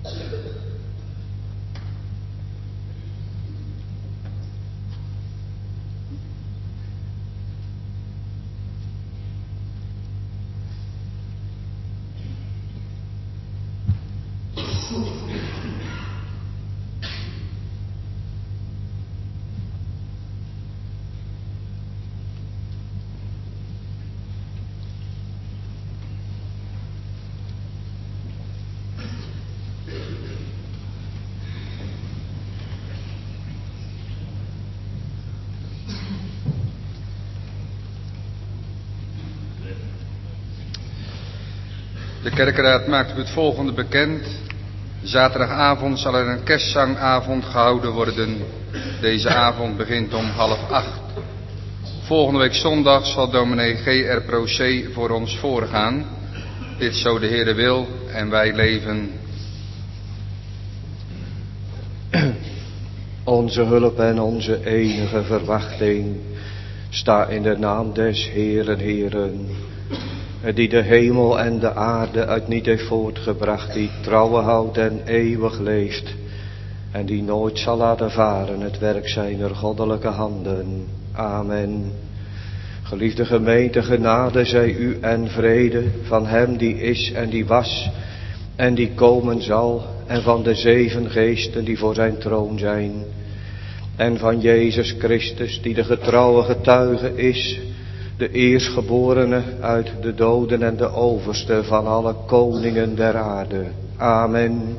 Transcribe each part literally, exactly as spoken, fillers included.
De kerkraad maakt u het volgende bekend. Zaterdagavond zal er een kerstzangavond gehouden worden. Deze avond begint om half acht. Volgende week zondag zal dominee G R Procé voor ons voorgaan. Dit zo de Heere wil en wij leven. Onze hulp en onze enige verwachting sta in de naam des Heeren, Heeren, die de hemel en de aarde uit niet heeft voortgebracht, die trouwe houdt en eeuwig leeft, en die nooit zal laten varen het werk zijner goddelijke handen. Amen. Geliefde gemeente, genade zij u en vrede van hem die is en die was en die komen zal, en van de zeven geesten die voor zijn troon zijn, en van Jezus Christus die de getrouwe getuige is, de eerstgeborene uit de doden en de overste van alle koningen der aarde. Amen.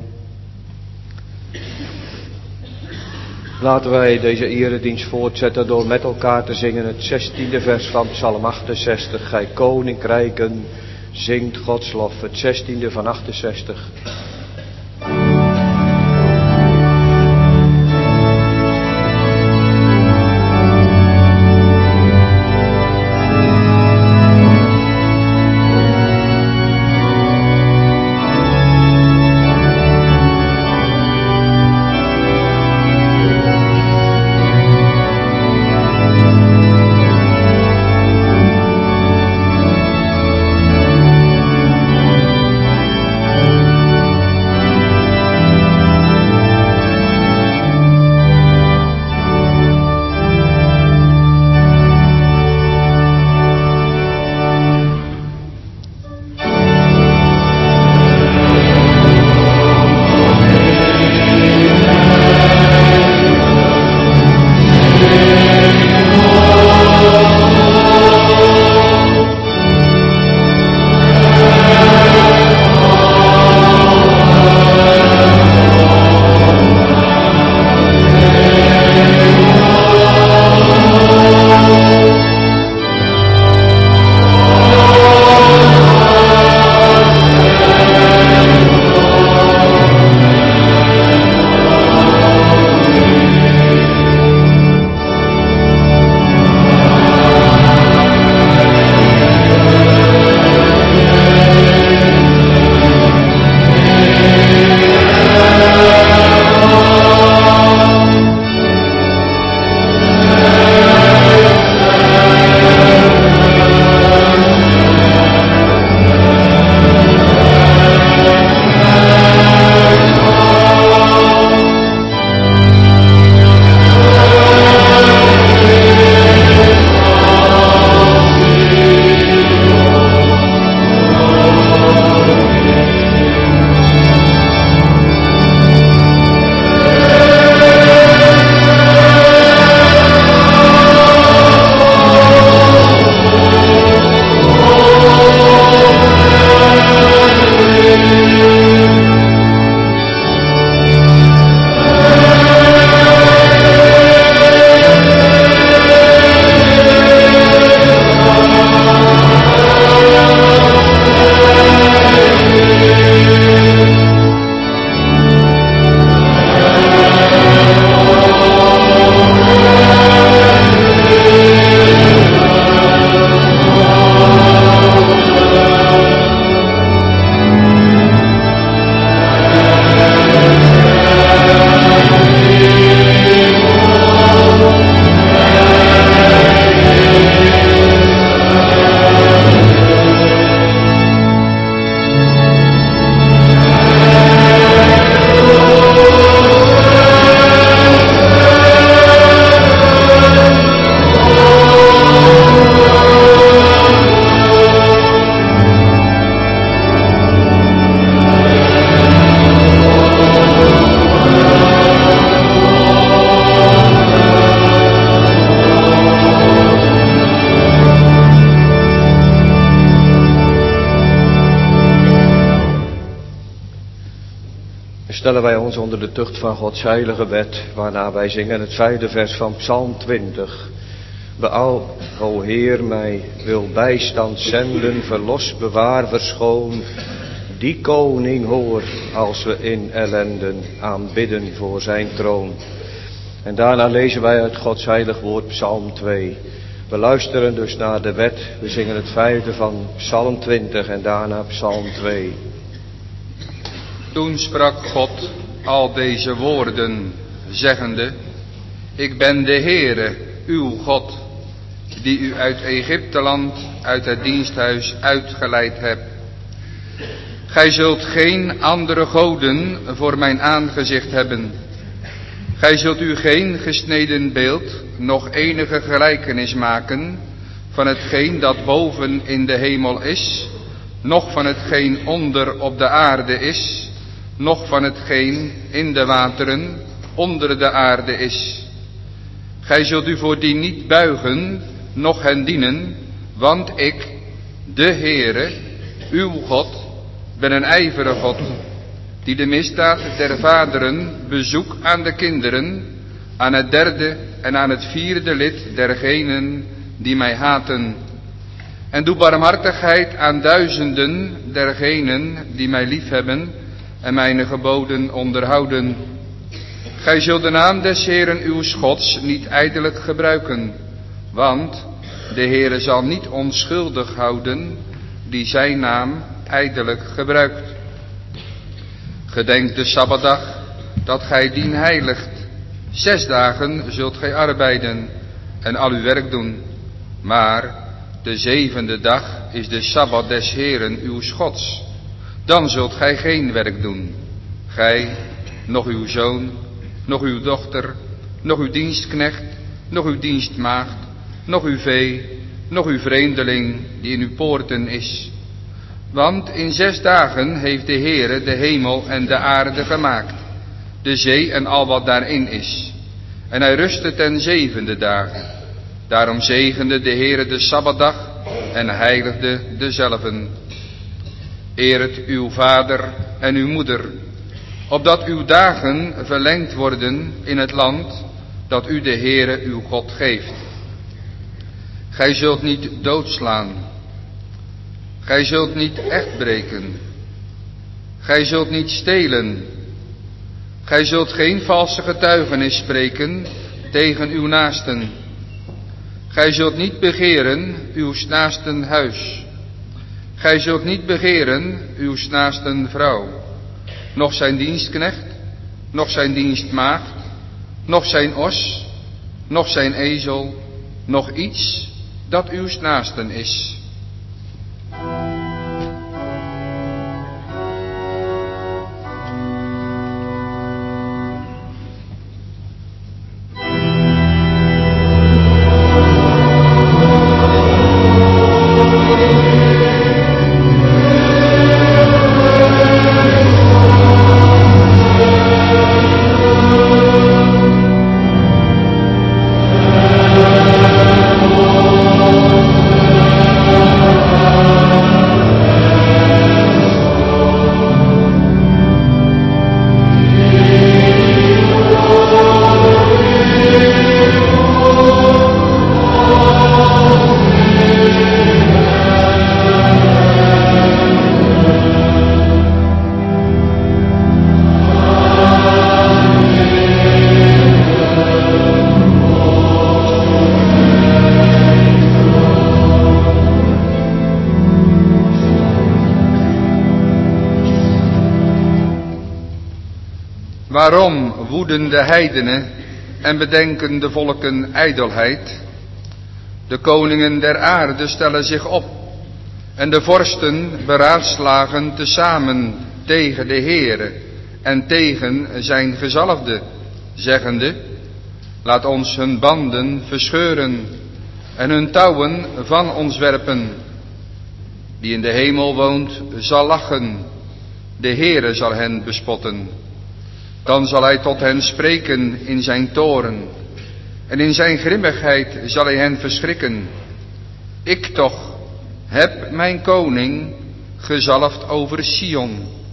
Laten wij deze eredienst voortzetten door met elkaar te zingen het zestiende vers van Psalm achtenzestig. Gij koninkrijken, zingt Gods lof. Het zestiende van achtenzestig. Amen. stellen wij ons onder de tucht van Gods heilige wet, waarna wij zingen het vijfde vers van Psalm twintig. Beouw, o Heer, mij wil bijstand zenden, verlos, bewaar, verschoon. Die koning hoor, als we in ellenden aanbidden voor zijn troon. En daarna lezen wij uit Gods heilig woord Psalm twee. We luisteren dus naar de wet. We zingen het vijfde van Psalm twintig en daarna Psalm twee. Toen sprak God al deze woorden, zeggende: Ik ben de Heere, uw God, die u uit Egypteland, uit het diensthuis uitgeleid hebt. Gij zult geen andere goden voor mijn aangezicht hebben. Gij zult u geen gesneden beeld, nog enige gelijkenis maken van hetgeen dat boven in de hemel is, noch van hetgeen onder op de aarde is, noch van hetgeen in de wateren onder de aarde is. Gij zult u voor die niet buigen, noch hen dienen, want ik, de Heere, uw God, ben een ijverige God, die de misdaad der vaderen bezoek aan de kinderen, aan het derde en aan het vierde lid dergenen die mij haten. En doe barmhartigheid aan duizenden dergenen die mij liefhebben en mijn geboden onderhouden. Gij zult de naam des Heeren uw Gods niet ijdelijk gebruiken, want de Heere zal niet onschuldig houden die zijn naam ijdelijk gebruikt. Gedenk de Sabbatdag, dat gij dien heiligt. Zes dagen zult gij arbeiden en al uw werk doen. Maar de zevende dag is de Sabbat des Heeren uw Gods. Dan zult gij geen werk doen. Gij, nog uw zoon, nog uw dochter, nog uw dienstknecht, nog uw dienstmaagd, nog uw vee, nog uw vreemdeling die in uw poorten is. Want in zes dagen heeft de Heere de hemel en de aarde gemaakt, de zee en al wat daarin is. En hij rustte ten zevende dagen. Daarom zegende de Heere de Sabbatdag en heiligde dezelven. Eert uw vader en uw moeder, opdat uw dagen verlengd worden in het land dat u de Heere uw God geeft. Gij zult niet doodslaan. Gij zult niet echt breken. Gij zult niet stelen. Gij zult geen valse getuigenis spreken tegen uw naasten. Gij zult niet begeren uw naasten huis. Gij zult niet begeren uw naasten vrouw, noch zijn dienstknecht, noch zijn dienstmaagd, noch zijn os, noch zijn ezel, noch iets dat uw naasten is. Waarom woeden de heidenen en bedenken de volken ijdelheid? De koningen der aarde stellen zich op en de vorsten beraadslagen tezamen tegen de Heere en tegen zijn gezalfde, zeggende: laat ons hun banden verscheuren en hun touwen van ons werpen. Die in de hemel woont zal lachen, de Heere zal hen bespotten. Dan zal hij tot hen spreken in zijn toorn, en in zijn grimmigheid zal hij hen verschrikken. Ik toch heb mijn koning gezalfd over Sion,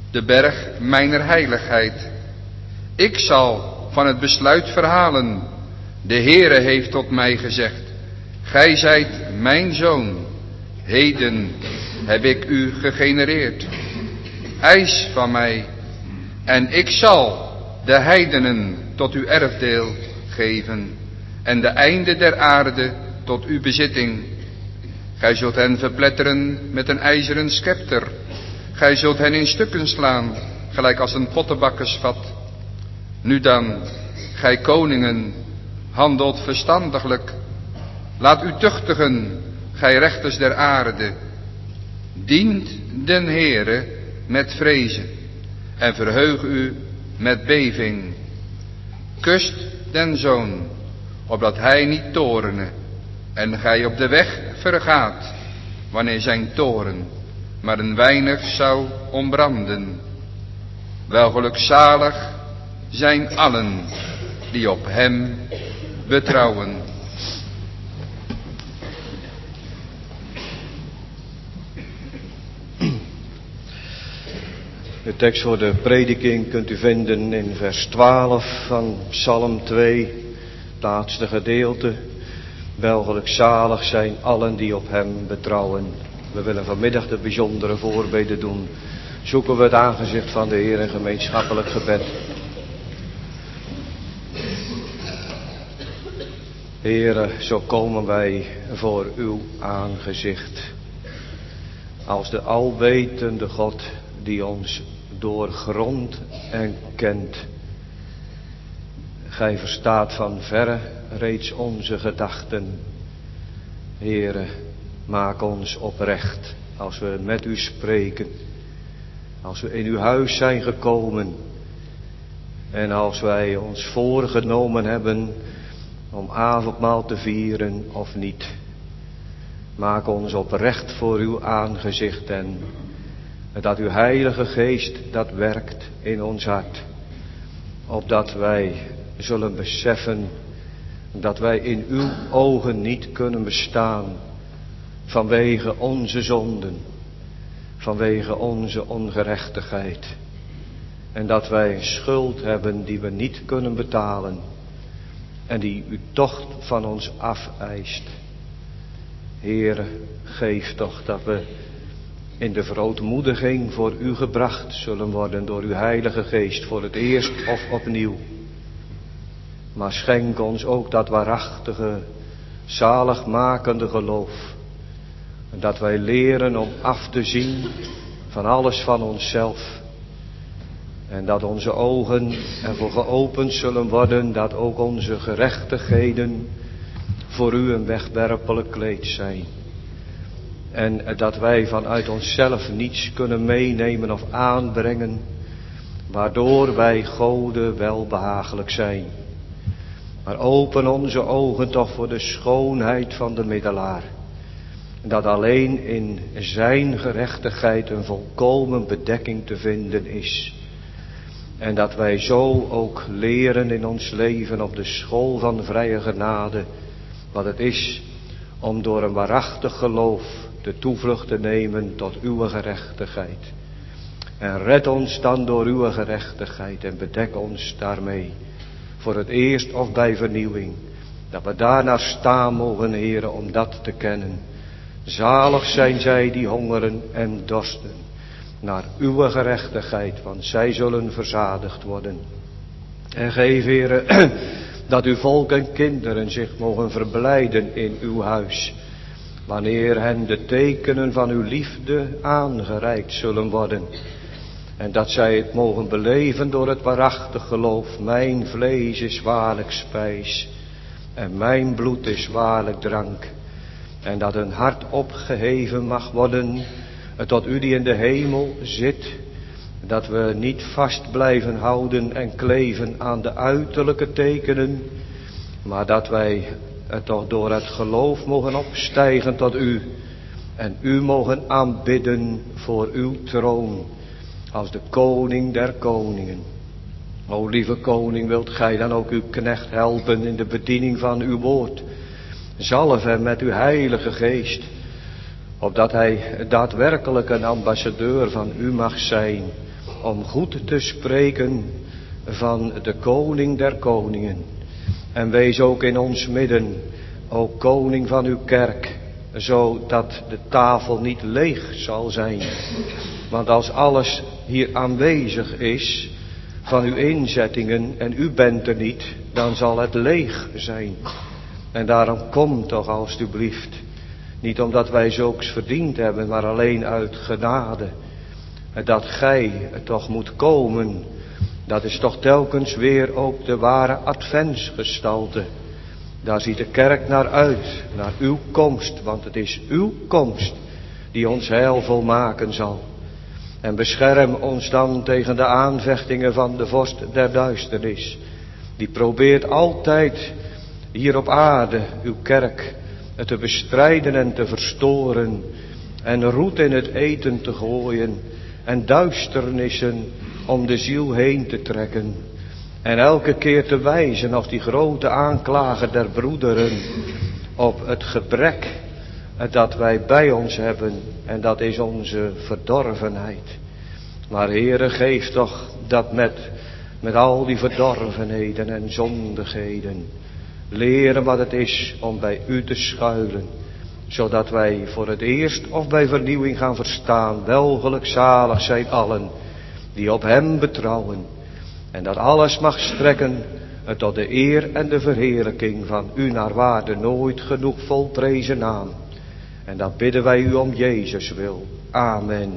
de berg mijner heiligheid. Ik zal van het besluit verhalen. De Heere heeft tot mij gezegd, gij zijt mijn zoon. Heden heb ik u gegenereerd. Eis van mij, en ik zal de heidenen tot uw erfdeel geven, en de einden der aarde tot uw bezitting. Gij zult hen verpletteren met een ijzeren scepter. Gij zult hen in stukken slaan, gelijk als een pottenbakkersvat. Nu dan, gij koningen, handelt verstandiglijk. Laat u tuchtigen, gij rechters der aarde. Dient den Heere met vrezen en verheug u met beving. Kust den Zoon, opdat hij niet torene en gij op de weg vergaat, wanneer zijn toren maar een weinig zou ontbranden. Wel gelukzalig zijn allen die op hem betrouwen. De tekst voor de prediking kunt u vinden in vers twaalf van Psalm twee, het laatste gedeelte. Wel gelukzalig zijn allen die op hem betrouwen. We willen vanmiddag de bijzondere voorbeden doen. Zoeken we het aangezicht van de Heer in gemeenschappelijk gebed. Heere, zo komen wij voor uw aangezicht. Als de alwetende God die ons doorgrondt en kent. Gij verstaat van verre reeds onze gedachten. Heere, maak ons oprecht als we met u spreken. Als we in uw huis zijn gekomen. En als wij ons voorgenomen hebben om avondmaal te vieren of niet. Maak ons oprecht voor uw aangezicht en dat uw Heilige Geest dat werkt in ons hart. Opdat wij zullen beseffen dat wij in uw ogen niet kunnen bestaan vanwege onze zonden, vanwege onze ongerechtigheid. En dat wij schuld hebben die we niet kunnen betalen en die u toch van ons afeist. Heere, geef toch dat we in de verootmoediging voor u gebracht zullen worden door uw Heilige Geest voor het eerst of opnieuw. Maar schenk ons ook dat waarachtige, zaligmakende geloof. Dat wij leren om af te zien van alles van onszelf. En dat onze ogen ervoor geopend zullen worden dat ook onze gerechtigheden voor u een wegwerpelijk kleed zijn. En dat wij vanuit onszelf niets kunnen meenemen of aanbrengen, waardoor wij Gode welbehagelijk zijn. Maar open onze ogen toch voor de schoonheid van de middelaar. Dat alleen in zijn gerechtigheid een volkomen bedekking te vinden is. En dat wij zo ook leren in ons leven op de school van vrije genade wat het is om door een waarachtig geloof de toevlucht te nemen tot uw gerechtigheid. En red ons dan door uw gerechtigheid en bedek ons daarmee. Voor het eerst of bij vernieuwing. Dat we daarnaar staan mogen, Heere, om dat te kennen. Zalig zijn zij die hongeren en dorsten naar uw gerechtigheid, want zij zullen verzadigd worden. En geef, Heere, dat uw volk en kinderen zich mogen verblijden in uw huis. Wanneer hen de tekenen van uw liefde aangereikt zullen worden. En dat zij het mogen beleven door het waarachtig geloof. Mijn vlees is waarlijk spijs. En mijn bloed is waarlijk drank. En dat hun hart opgeheven mag worden tot u die in de hemel zit. Dat we niet vast blijven houden en kleven aan de uiterlijke tekenen. Maar dat wij het toch door het geloof mogen opstijgen tot u. En u mogen aanbidden voor uw troon. Als de koning der koningen. O lieve koning, wilt gij dan ook uw knecht helpen in de bediening van uw woord. Zalf hem met uw heilige geest. Opdat hij daadwerkelijk een ambassadeur van u mag zijn. om goed te spreken van de koning der koningen. En wees ook in ons midden, o koning van uw kerk, zodat de tafel niet leeg zal zijn. Want als alles hier aanwezig is van uw inzettingen en u bent er niet, dan zal het leeg zijn. En daarom kom toch alstublieft, niet omdat wij zulks verdiend hebben, maar alleen uit genade. Dat gij toch moet komen, dat is toch telkens weer ook de ware adventsgestalte. Daar ziet de kerk naar uit, naar uw komst, want het is uw komst die ons heil volmaken zal. En bescherm ons dan tegen de aanvechtingen van de vorst der duisternis. Die probeert altijd hier op aarde uw kerk te bestrijden en te verstoren. En roet in het eten te gooien. En duisternissen om de ziel heen te trekken. En elke keer te wijzen als die grote aanklager der broederen op het gebrek dat wij bij ons hebben. En dat is onze verdorvenheid. Maar Heere, geef toch dat met, met al die verdorvenheden en zondigheden leren wat het is om bij u te schuilen. Zodat wij voor het eerst of bij vernieuwing gaan verstaan, welgelukzalig zijn allen die op hem betrouwen. En dat alles mag strekken tot de eer en de verheerlijking van u naar waarde nooit genoeg volprezen naam. En dat bidden wij u om Jezus wil. Amen.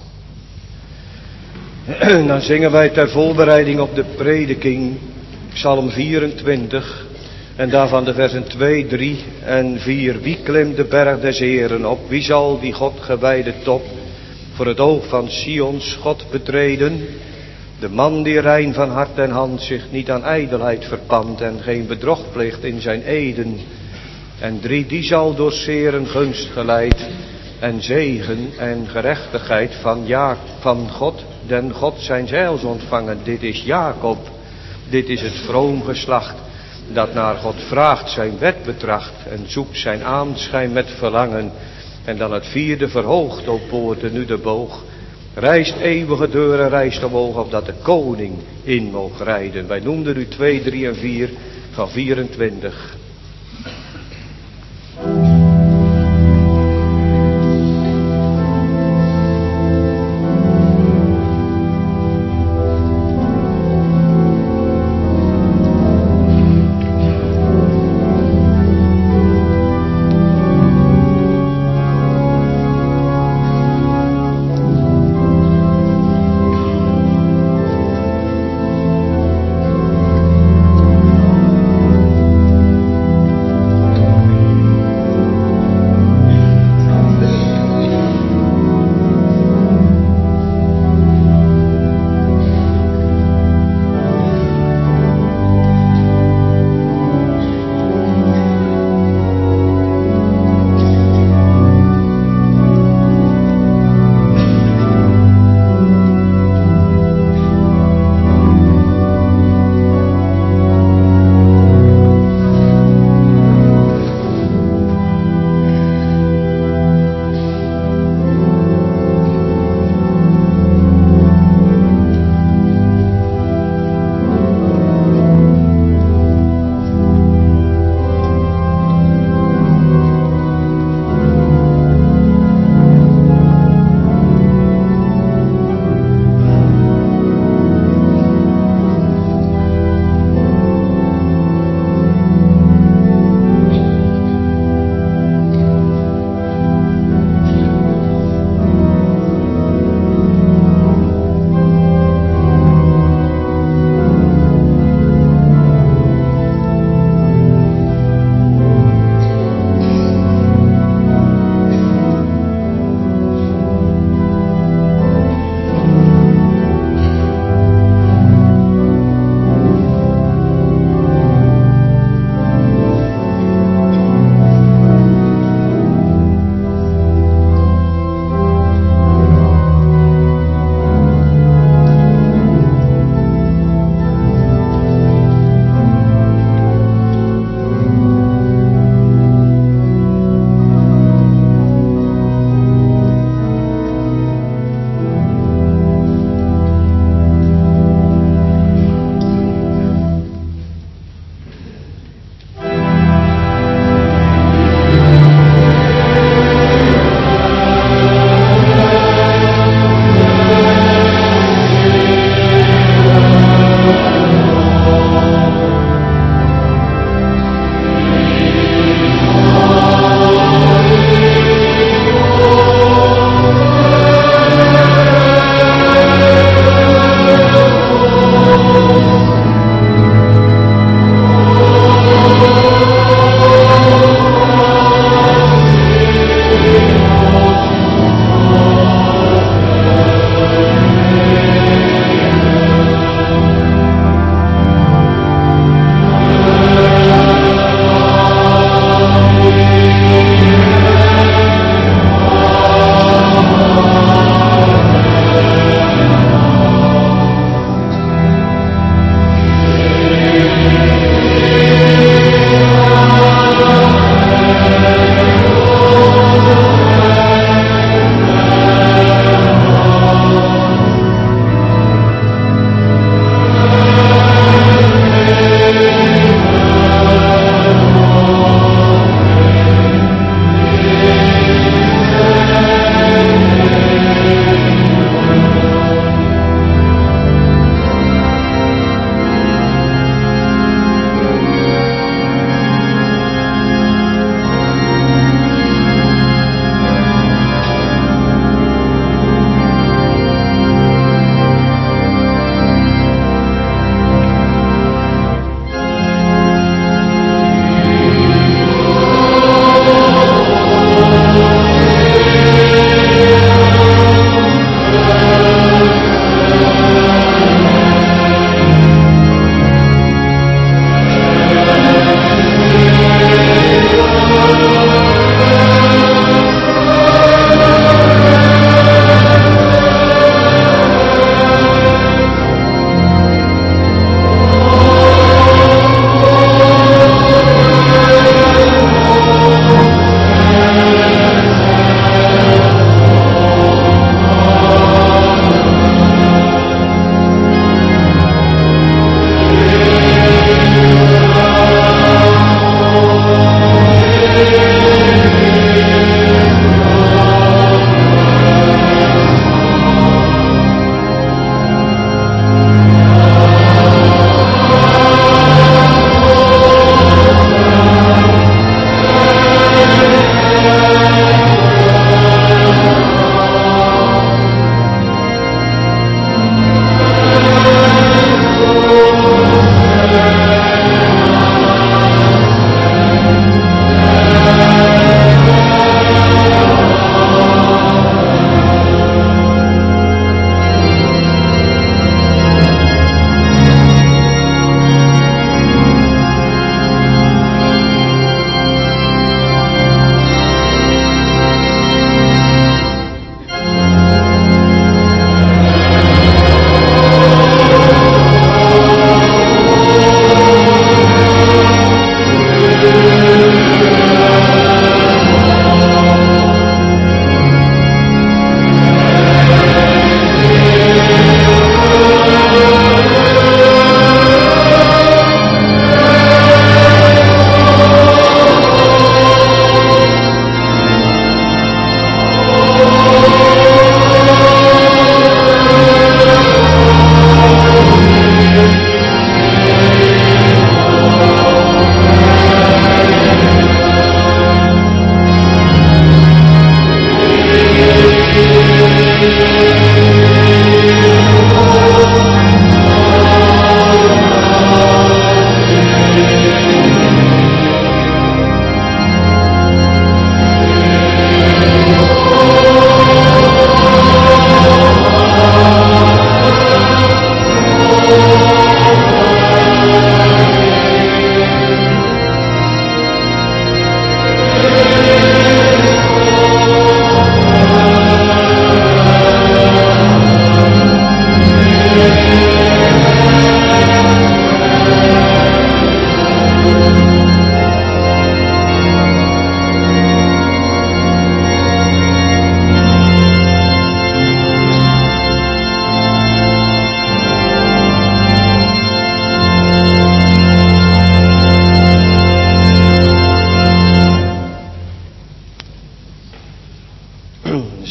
Dan zingen wij ter voorbereiding op de prediking Psalm vierentwintig. En daarvan de versen twee, drie en vier. Wie klimt de berg des Heeren op? Wie zal die God gewijde top voor het oog van Sions God betreden? De man die rein van hart en hand zich niet aan ijdelheid verpant en geen bedrog pleegt in zijn eden. En drie, die zal door zeren gunst geleid en zegen en gerechtigheid van, ja, van God, den God zijn heils ontvangen. Dit is Jacob, dit is het vroom geslacht, dat naar God vraagt, zijn wet betracht en zoekt zijn aanschijn met verlangen. En dan het vierde, verhoogt, o poorten, nu de boog. Rijst eeuwige deuren, rijst omhoog, opdat de koning in moog rijden. Wij noemden u twee, drie en vier van vierentwintig. Thank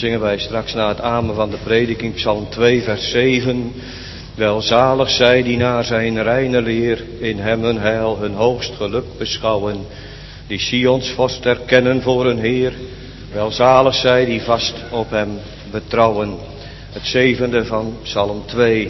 zingen wij straks na het amen van de prediking Psalm twee vers zeven. Welzalig zij die naar zijn reine leer in hem hun heil, hun hoogst geluk beschouwen. Die Sions vorst erkennen voor hun Heer. Welzalig zij die vast op hem betrouwen. Het zevende van Psalm twee.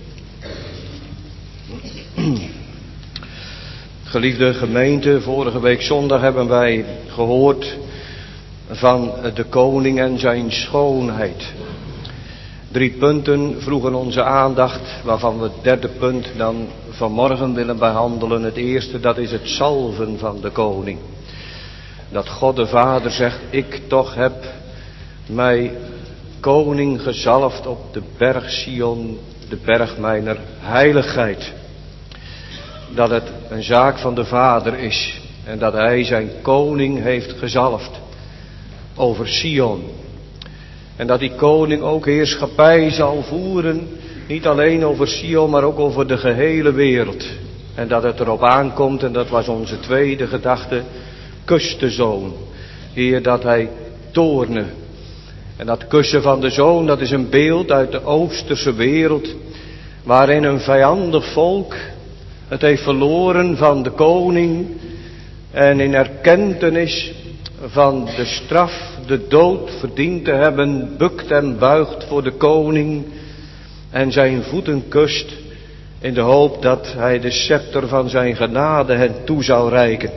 Geliefde gemeente, vorige week zondag hebben wij gehoord van de koning en zijn schoonheid. Drie punten vroegen onze aandacht, waarvan we het derde punt dan vanmorgen willen behandelen. Het eerste, dat is het zalven van de koning. Dat God de Vader zegt, ik toch heb mij koning gezalfd op de berg Sion, de berg mijner heiligheid. Dat het een zaak van de Vader is en dat hij zijn koning heeft gezalfd over Sion. En dat die koning ook heerschappij zal voeren, niet alleen over Sion, maar ook over de gehele wereld. En dat het erop aankomt, en dat was onze tweede gedachte, kus de zoon. Heer, dat hij toorne. En dat kussen van de zoon, dat is een beeld uit de Oosterse wereld, waarin een vijandig volk het heeft verloren van de koning en in erkentenis van de straf, de dood verdiend te hebben, bukt en buigt voor de koning en zijn voeten kust in de hoop dat hij de scepter van zijn genade hen toe zou reiken.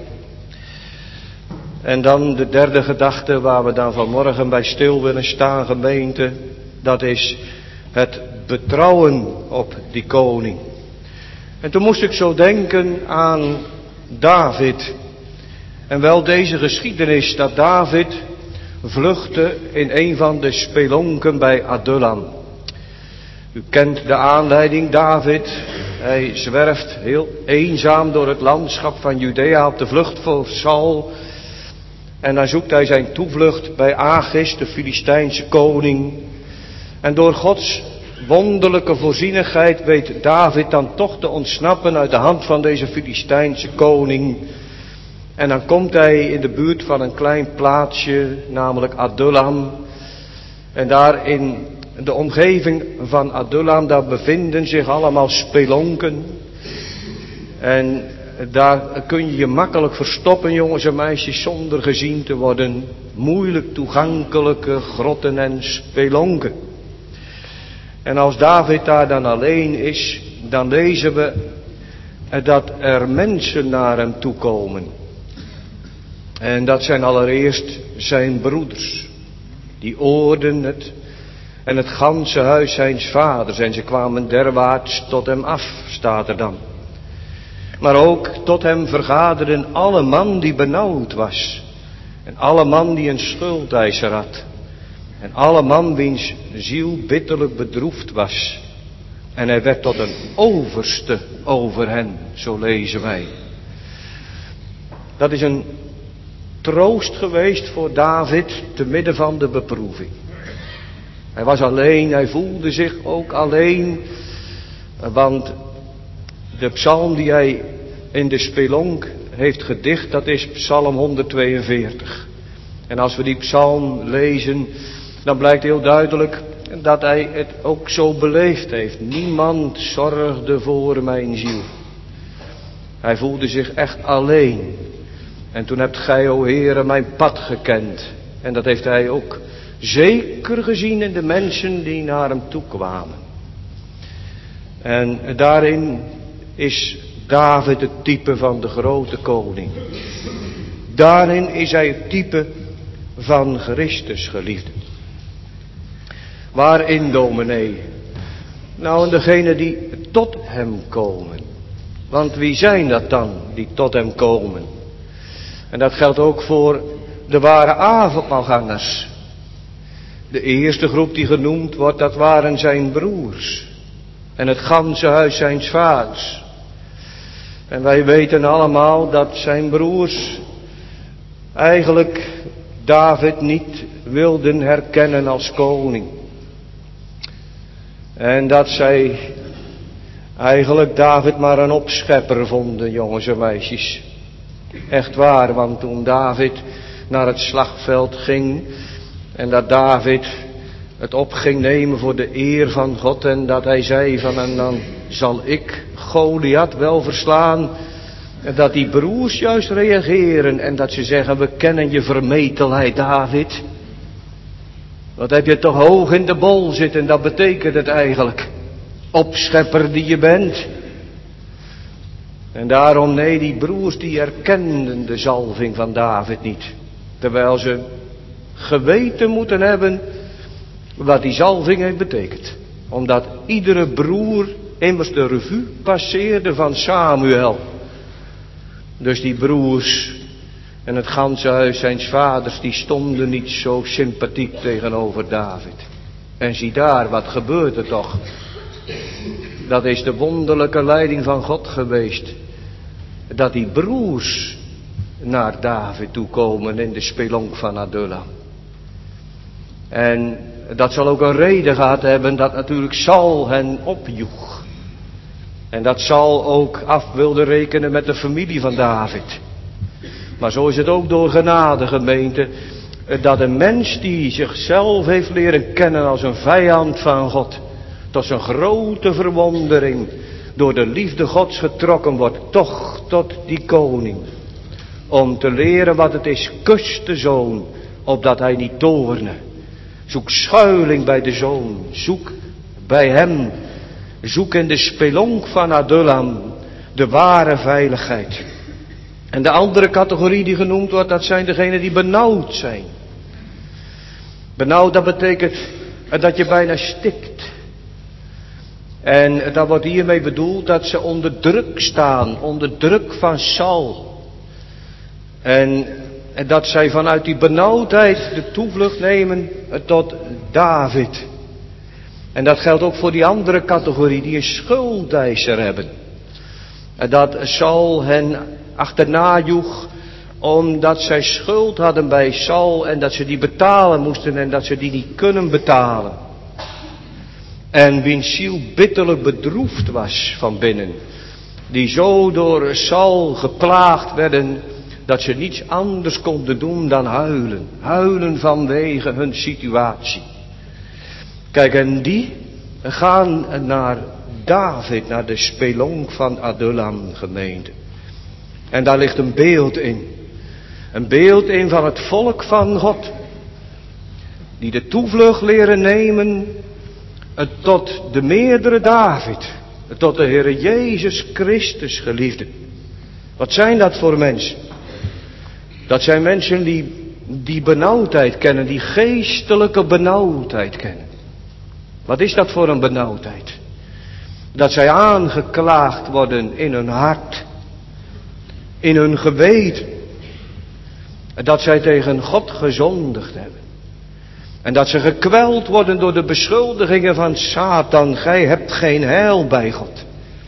En dan de derde gedachte waar we dan vanmorgen bij stil willen staan, gemeente, dat is het betrouwen op die koning. En toen moest ik zo denken aan David. En wel deze geschiedenis dat David vluchtte in een van de spelonken bij Adullam. U kent de aanleiding, David. Hij zwerft heel eenzaam door het landschap van Judea op de vlucht voor Saul. En dan zoekt hij zijn toevlucht bij Achis, de Filistijnse koning. En door Gods wonderlijke voorzienigheid weet David dan toch te ontsnappen uit de hand van deze Filistijnse koning. En dan komt hij in de buurt van een klein plaatsje, namelijk Adullam. En daar in de omgeving van Adullam, daar bevinden zich allemaal spelonken. En daar kun je je makkelijk verstoppen, jongens en meisjes, zonder gezien te worden. Moeilijk toegankelijke grotten en spelonken. En als David daar dan alleen is, dan lezen we dat er mensen naar hem toe komen. En dat zijn allereerst zijn broeders. Die oorden het en het ganse huis zijns vaders. En ze kwamen derwaarts tot hem af, staat er dan. Maar ook tot hem vergaderden alle man die benauwd was. En alle man die een schuldeiser had. En alle man wiens ziel bitterlijk bedroefd was. En hij werd tot een overste over hen, zo lezen wij. Dat is een troost geweest voor David te midden van de beproeving. Hij was alleen, hij voelde zich ook alleen. Want de psalm die hij in de spelonk heeft gedicht, dat is psalm honderdtweeënveertig. En als we die psalm lezen, dan blijkt heel duidelijk dat hij het ook zo beleefd heeft. Niemand zorgde voor mijn ziel. Hij voelde zich echt alleen. En toen hebt gij, o Heere, mijn pad gekend. En dat heeft hij ook zeker gezien in de mensen die naar hem toe kwamen. En daarin is David het type van de grote koning. Daarin is hij het type van Christus, geliefde. Waarin, dominee? Nou, en degene die tot hem komen. Want wie zijn dat dan, die tot hem komen? En dat geldt ook voor de ware avondmaalgangers. De eerste groep die genoemd wordt, dat waren zijn broers. En het ganse huis zijns vaders. En wij weten allemaal dat zijn broers eigenlijk David niet wilden herkennen als koning. En dat zij eigenlijk David maar een opschepper vonden, jongens en meisjes. Echt waar, want toen David naar het slagveld ging en dat David het op ging nemen voor de eer van God. En dat hij zei van, en dan zal ik Goliath wel verslaan. En dat die broers juist reageren en dat ze zeggen, we kennen je vermetelheid, David. Wat heb je toch hoog in de bol zitten, dat betekent het eigenlijk. Opschepper die je bent. En daarom, nee, die broers die erkenden de zalving van David niet. Terwijl ze geweten moeten hebben wat die zalving heeft betekend. Omdat iedere broer immers de revue passeerde van Samuel. Dus die broers en het ganse huis zijns vaders, die stonden niet zo sympathiek tegenover David. En zie daar, wat gebeurt er toch? Dat is de wonderlijke leiding van God geweest. Dat die broers naar David toe komen in de spelonk van Adullam. En dat zal ook een reden gehad hebben dat natuurlijk Saul hen opjoeg. En dat Saul ook af wilde rekenen met de familie van David. Maar zo is het ook door genade, gemeente, dat een mens die zichzelf heeft leren kennen als een vijand van God, tot zijn grote verwondering door de liefde Gods getrokken wordt, toch tot die koning. Om te leren wat het is, kus de zoon, opdat hij niet toorne. Zoek schuiling bij de zoon, zoek bij hem, zoek in de spelonk van Adullam de ware veiligheid. En de andere categorie die genoemd wordt, dat zijn degenen die benauwd zijn. Benauwd, dat betekent dat je bijna stikt. En dat wordt hiermee bedoeld dat ze onder druk staan, onder druk van Saul. En, en dat zij vanuit die benauwdheid de toevlucht nemen tot David. En dat geldt ook voor die andere categorie die een schuldeiser hebben. En dat Saul hen achterna joeg omdat zij schuld hadden bij Saul en dat ze die betalen moesten en dat ze die niet kunnen betalen. En wiens ziel bitterlijk bedroefd was van binnen. Die zo door Saul geplaagd werden dat ze niets anders konden doen dan huilen. Huilen vanwege hun situatie. Kijk, en die gaan naar David, naar de spelonk van Adullam, gemeente. En daar ligt een beeld in. Een beeld in van het volk van God. Die de toevlucht leren nemen tot de meerdere David. Tot de Heere Jezus Christus, geliefde. Wat zijn dat voor mensen? Dat zijn mensen die die benauwdheid kennen, die geestelijke benauwdheid kennen. Wat is dat voor een benauwdheid? Dat zij aangeklaagd worden in hun hart, in hun geweten. Dat zij tegen God gezondigd hebben. En dat ze gekweld worden door de beschuldigingen van Satan. Gij hebt geen heil bij God.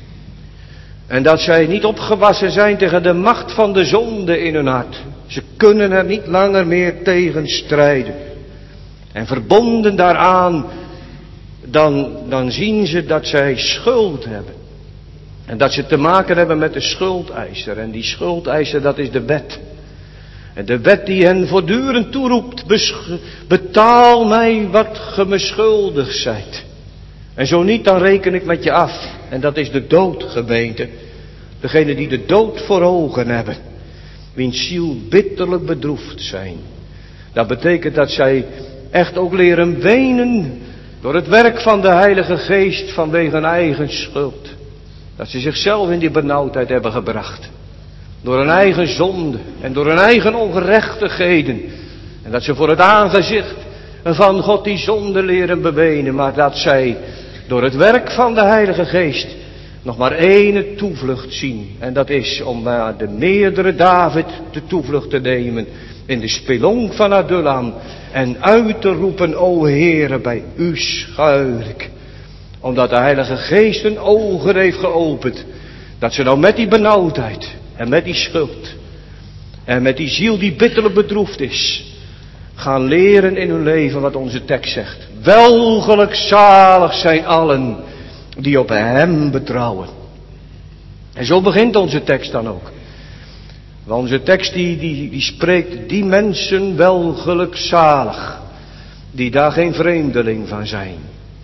En dat zij niet opgewassen zijn tegen de macht van de zonde in hun hart. Ze kunnen er niet langer meer tegen strijden. En verbonden daaraan, dan, dan zien ze dat zij schuld hebben. En dat ze te maken hebben met de schuldeiser. En die schuldeiser, dat is de wet. En de wet die hen voortdurend toeroept, betaal mij wat ge me schuldig zijt. En zo niet, dan reken ik met je af. En dat is de dood, gemeente. Degene die de dood voor ogen hebben. Wiens ziel bitterlijk bedroefd zijn. Dat betekent dat zij echt ook leren wenen door het werk van de Heilige Geest vanwege hun eigen schuld. Dat ze zichzelf in die benauwdheid hebben gebracht. Door hun eigen zonde en door hun eigen ongerechtigheden. En dat ze voor het aangezicht van God die zonde leren bewenen. Maar dat zij door het werk van de Heilige Geest nog maar één toevlucht zien. En dat is om naar de meerdere David de toevlucht te nemen. In de spelonk van Adullam. En uit te roepen, o Heere, bij u schuil ik. Omdat de Heilige Geest hun ogen heeft geopend. Dat ze nou met die benauwdheid en met die schuld en met die ziel die bitterlijk bedroefd is, gaan leren in hun leven wat onze tekst zegt. Welgelukzalig zijn allen die op hem betrouwen. En zo begint onze tekst dan ook. Want onze tekst die, die, die spreekt die mensen welgelukzalig. die daar geen vreemdeling van zijn.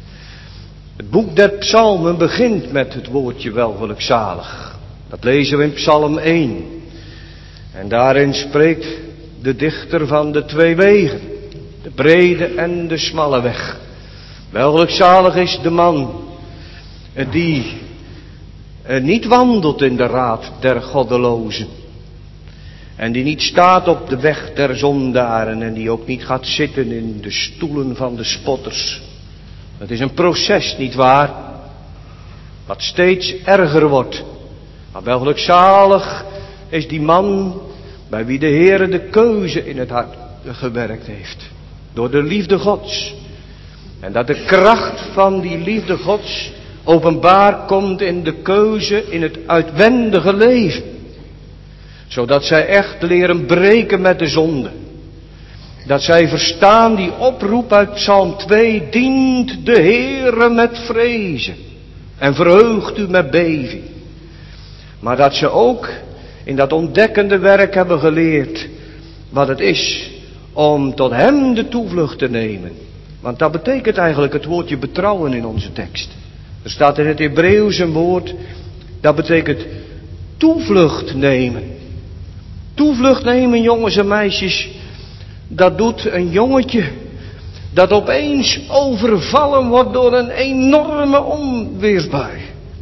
Het boek der psalmen begint met het woordje welgelukzalig. Dat lezen we in psalm één. En daarin spreekt de dichter van de twee wegen. De brede en de smalle weg. Welgelukzalig is de man die niet wandelt in de raad der goddelozen. En die niet staat op de weg der zondaren. En die ook niet gaat zitten in de stoelen van de spotters. Het is een proces, nietwaar? Wat steeds erger wordt. Maar welgelukzalig is die man bij wie de Heere de keuze in het hart gewerkt heeft. Door de liefde Gods. En dat de kracht van die liefde Gods openbaar komt in de keuze in het uitwendige leven. Zodat zij echt leren breken met de zonde. Dat zij verstaan die oproep uit Psalm twee. Dient de Heere met vrezen. En verheugt u met beving. Maar dat ze ook in dat ontdekkende werk hebben geleerd. Wat het is om tot hem de toevlucht te nemen. Want dat betekent eigenlijk het woordje betrouwen in onze tekst. Er staat in het Hebreeuws een woord. Dat betekent toevlucht nemen. Toevlucht nemen, jongens en meisjes. Dat doet een jongetje dat opeens overvallen wordt door een enorme onweersbui.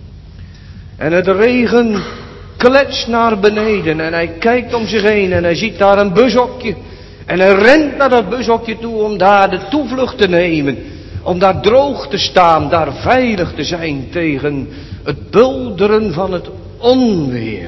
En het regen kletst naar beneden en hij kijkt om zich heen en hij ziet daar een bushokje. En hij rent naar dat bushokje toe om daar de toevlucht te nemen. Om daar droog te staan, daar veilig te zijn tegen het bulderen van het onweer.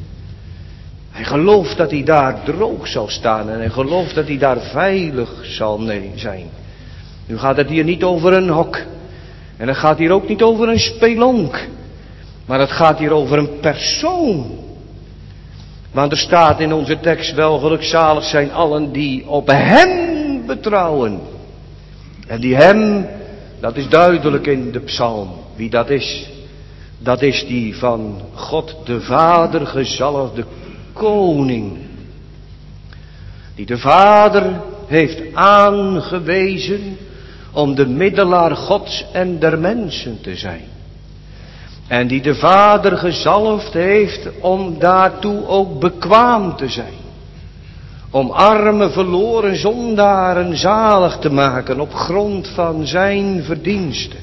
Hij gelooft dat hij daar droog zal staan en hij gelooft dat hij daar veilig zal zijn. Nu gaat het hier niet over een hok. En het gaat hier ook niet over een spelonk. Maar het gaat hier over een persoon. Want er staat in onze tekst: welgelukzalig zijn allen die op hem betrouwen. En die hem, dat is duidelijk in de psalm. Wie dat is? Dat is die van God de Vader gezalfde koning. Die de Vader heeft aangewezen om de middelaar Gods en der mensen te zijn. En die de Vader gezalfd heeft om daartoe ook bekwaam te zijn. Om arme verloren zondaren zalig te maken op grond van zijn verdiensten.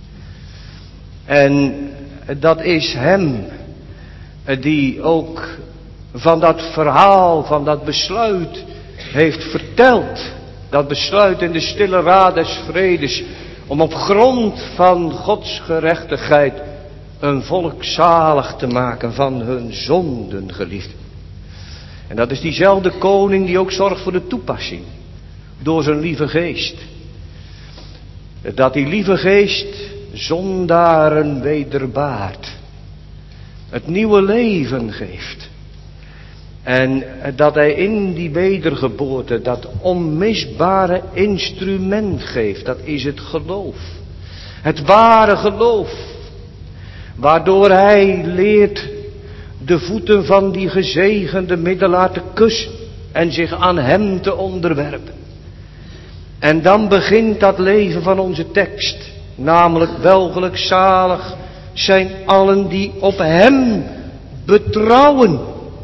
En dat is hem die ook van dat verhaal, van dat besluit heeft verteld. Dat besluit in de stille raad des vredes. Om op grond van Gods gerechtigheid een volk zalig te maken van hun zonden, geliefd. En dat is diezelfde koning die ook zorgt voor de toepassing. Door zijn lieve geest. Dat die lieve geest zondaren wederbaart. Het nieuwe leven geeft. En dat hij in die wedergeboorte dat onmisbare instrument geeft. Dat is het geloof. Het ware geloof. Waardoor hij leert de voeten van die gezegende middelaar te kussen. En zich aan hem te onderwerpen. En dan begint dat leven van onze tekst. Namelijk welgelukzalig zijn allen die op hem betrouwen.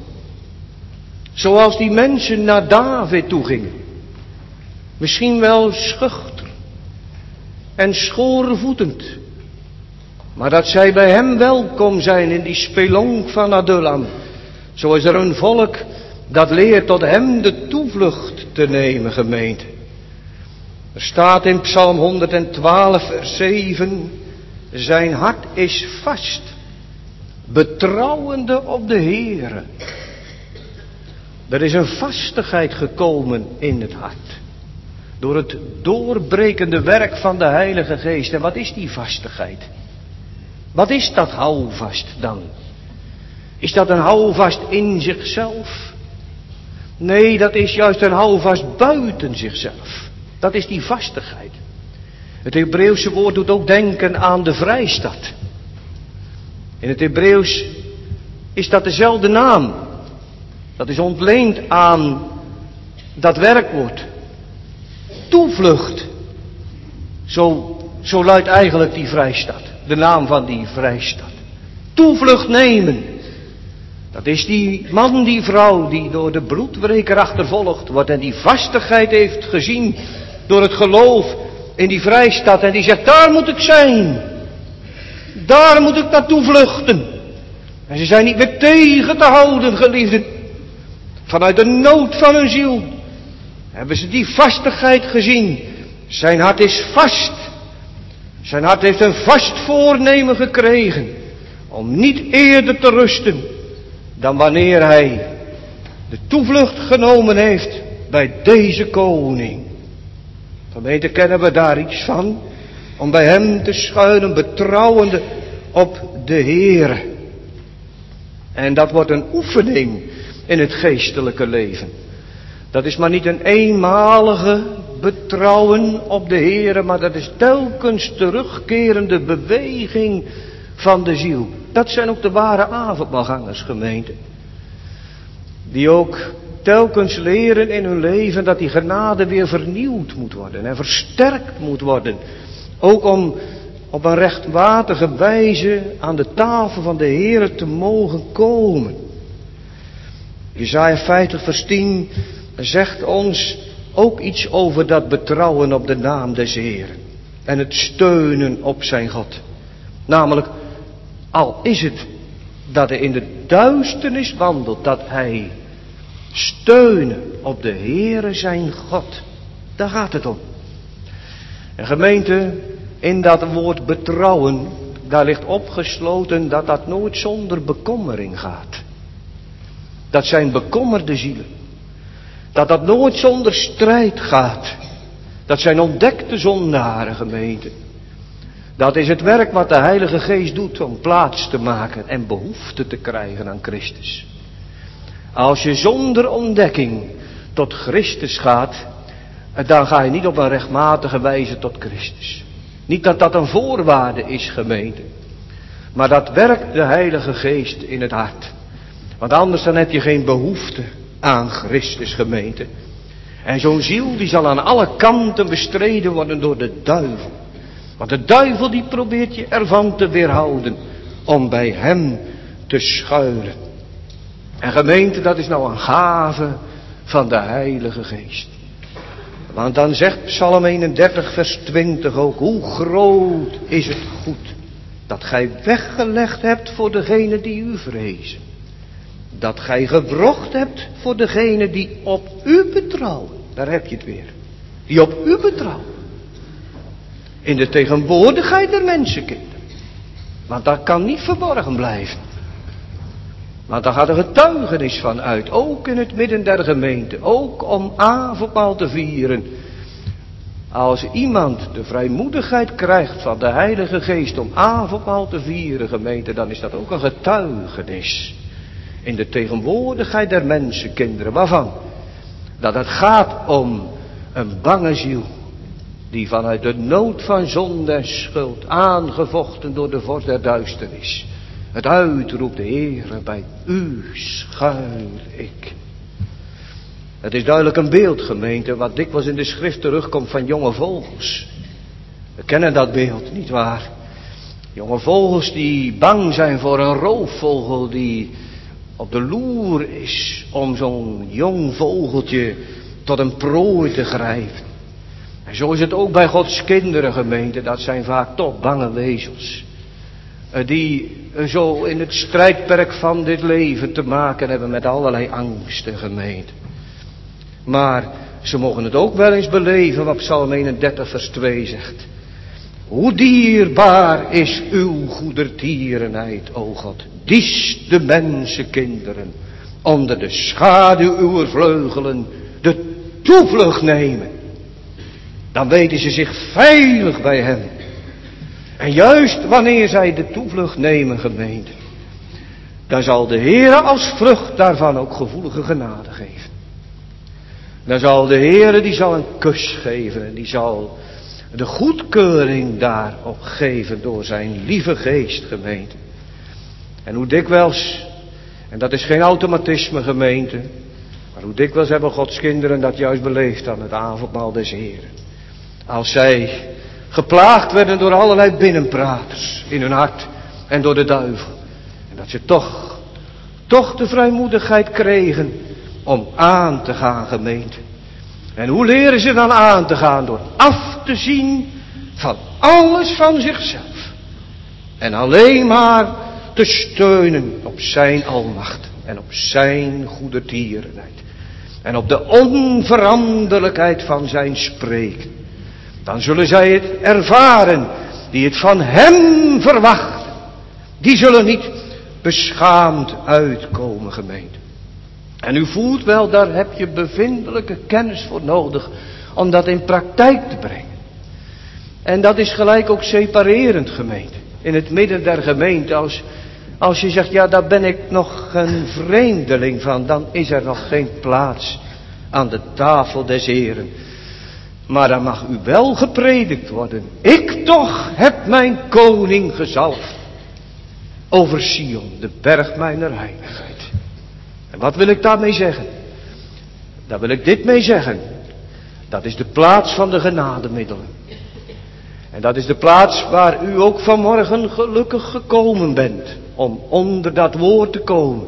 Zoals die mensen naar David toe gingen. Misschien wel schuchter. En schoorvoetend. Maar dat zij bij hem welkom zijn in die spelonk van Adullam. Zo is er een volk dat leert tot hem de toevlucht te nemen, gemeente. Er staat in Psalm honderdtwaalf vers zeven. Zijn hart is vast. Betrouwende op de Heere. Er is een vastigheid gekomen in het hart. Door het doorbrekende werk van de Heilige Geest. En wat is die vastigheid? Wat is dat houvast dan? Is dat een houvast in zichzelf? Nee, dat is juist een houvast buiten zichzelf. Dat is die vastigheid. Het Hebreeuwse woord doet ook denken aan de vrijstad. In het Hebreeuws is dat dezelfde naam. Dat is ontleend aan dat werkwoord. Toevlucht Zo, zo luidt eigenlijk die vrijstad. De naam van die vrijstad. Toevlucht nemen. Dat is die man, die vrouw die door de bloedbreker achtervolgd wordt. En die vastigheid heeft gezien door het geloof in die vrijstad. En die zegt, daar moet ik zijn. Daar moet ik naartoe vluchten. En ze zijn niet meer tegen te houden, geliefden. Vanuit de nood van hun ziel hebben ze die vastigheid gezien. Zijn hart is vast. Zijn hart heeft een vast voornemen gekregen om niet eerder te rusten dan wanneer hij de toevlucht genomen heeft bij deze koning. Gemeente, kennen we daar iets van? Om bij hem te schuilen, betrouwende op de Heere. En dat wordt een oefening in het geestelijke leven. Dat is maar niet een eenmalige betrouwen op de Heere, maar dat is telkens terugkerende beweging van de ziel. Dat zijn ook de ware avondmaalgangers, gemeente. Die ook telkens leren in hun leven dat die genade weer vernieuwd moet worden en versterkt moet worden. Ook om op een rechtmatige wijze aan de tafel van de Heere te mogen komen. Jesaja vijftig vers tien zegt ons ook iets over dat betrouwen op de naam des Heeren. En het steunen op zijn God. Namelijk, al is het dat hij in de duisternis wandelt, dat hij steunen op de Heere zijn God. Daar gaat het om. En gemeente, in dat woord betrouwen, daar ligt opgesloten dat dat nooit zonder bekommering gaat. Dat zijn bekommerde zielen. Dat dat nooit zonder strijd gaat. Dat zijn ontdekte zondaren, gemeente. Dat is het werk wat de Heilige Geest doet om plaats te maken en behoefte te krijgen aan Christus. Als je zonder ontdekking tot Christus gaat, dan ga je niet op een rechtmatige wijze tot Christus. Niet dat dat een voorwaarde is, gemeente. Maar dat werkt de Heilige Geest in het hart. Want anders dan heb je geen behoefte aan Christus, gemeente. En zo'n ziel die zal aan alle kanten bestreden worden door de duivel. Want de duivel die probeert je ervan te weerhouden om bij hem te schuilen. En gemeente, dat is nou een gave van de Heilige Geest. Want dan zegt Psalm eenendertig vers twintig ook, hoe groot is het goed dat gij weggelegd hebt voor degene die u vrezen. Dat gij gewrocht hebt voor degene die op u betrouwen. Daar heb je het weer. Die op u betrouwen. In de tegenwoordigheid der mensenkinderen. Want dat kan niet verborgen blijven. Want daar gaat een getuigenis van uit. Ook in het midden der gemeente. Ook om avondmaal te vieren. Als iemand de vrijmoedigheid krijgt van de Heilige Geest om avondmaal te vieren, gemeente, dan is dat ook een getuigenis. In de tegenwoordigheid der mensenkinderen. Waarvan? Dat het gaat om een bange ziel. Die vanuit de nood van zonde en schuld, aangevochten door de vorst der duisternis, het uitroept, Heere, bij u schuil ik. Het is duidelijk een beeld, gemeente, wat dikwijls in de schrift terugkomt van jonge vogels. We kennen dat beeld, niet waar? Jonge vogels die bang zijn voor een roofvogel die op de loer is om zo'n jong vogeltje tot een prooi te grijpen. En zo is het ook bij Gods kinderen, gemeente. Dat zijn vaak toch bange wezels. Die zo in het strijdperk van dit leven te maken hebben met allerlei angsten, gemeente. Maar ze mogen het ook wel eens beleven wat Psalm eenendertig vers twee zegt. Hoe dierbaar is uw goedertierenheid, o God. Dies de mensenkinderen onder de schaduw uwer vleugelen de toevlucht nemen. Dan weten ze zich veilig bij hem. En juist wanneer zij de toevlucht nemen, gemeente, dan zal de Heere als vrucht daarvan ook gevoelige genade geven. Dan zal de Heere, die zal een kus geven en die zal de goedkeuring daarop geven door zijn lieve geest, gemeente. En hoe dikwijls, en dat is geen automatisme, gemeente, maar hoe dikwijls hebben Gods kinderen dat juist beleefd aan het avondmaal des Heeren. Als zij geplaagd werden door allerlei binnenpraters in hun hart en door de duivel. En dat ze toch, toch de vrijmoedigheid kregen om aan te gaan, gemeente. En hoe leren ze dan aan te gaan? Door af te zien van alles van zichzelf. En alleen maar te steunen op zijn almacht en op zijn goedertierenheid. En op de onveranderlijkheid van zijn spreken. Dan zullen zij het ervaren die het van hem verwachten. Die zullen niet beschaamd uitkomen, gemeente. En u voelt wel, daar heb je bevindelijke kennis voor nodig om dat in praktijk te brengen. En dat is gelijk ook separerend, gemeente. In het midden der gemeente, als, als je zegt, ja, daar ben ik nog een vreemdeling van, dan is er nog geen plaats aan de tafel des Heren. Maar dan mag u wel gepredikt worden. Ik toch heb mijn koning gezalfd over Sion, de berg mijner heiligheid. En wat wil ik daarmee zeggen? Daar wil ik dit mee zeggen. Dat is de plaats van de genademiddelen. En dat is de plaats waar u ook vanmorgen gelukkig gekomen bent. Om onder dat woord te komen.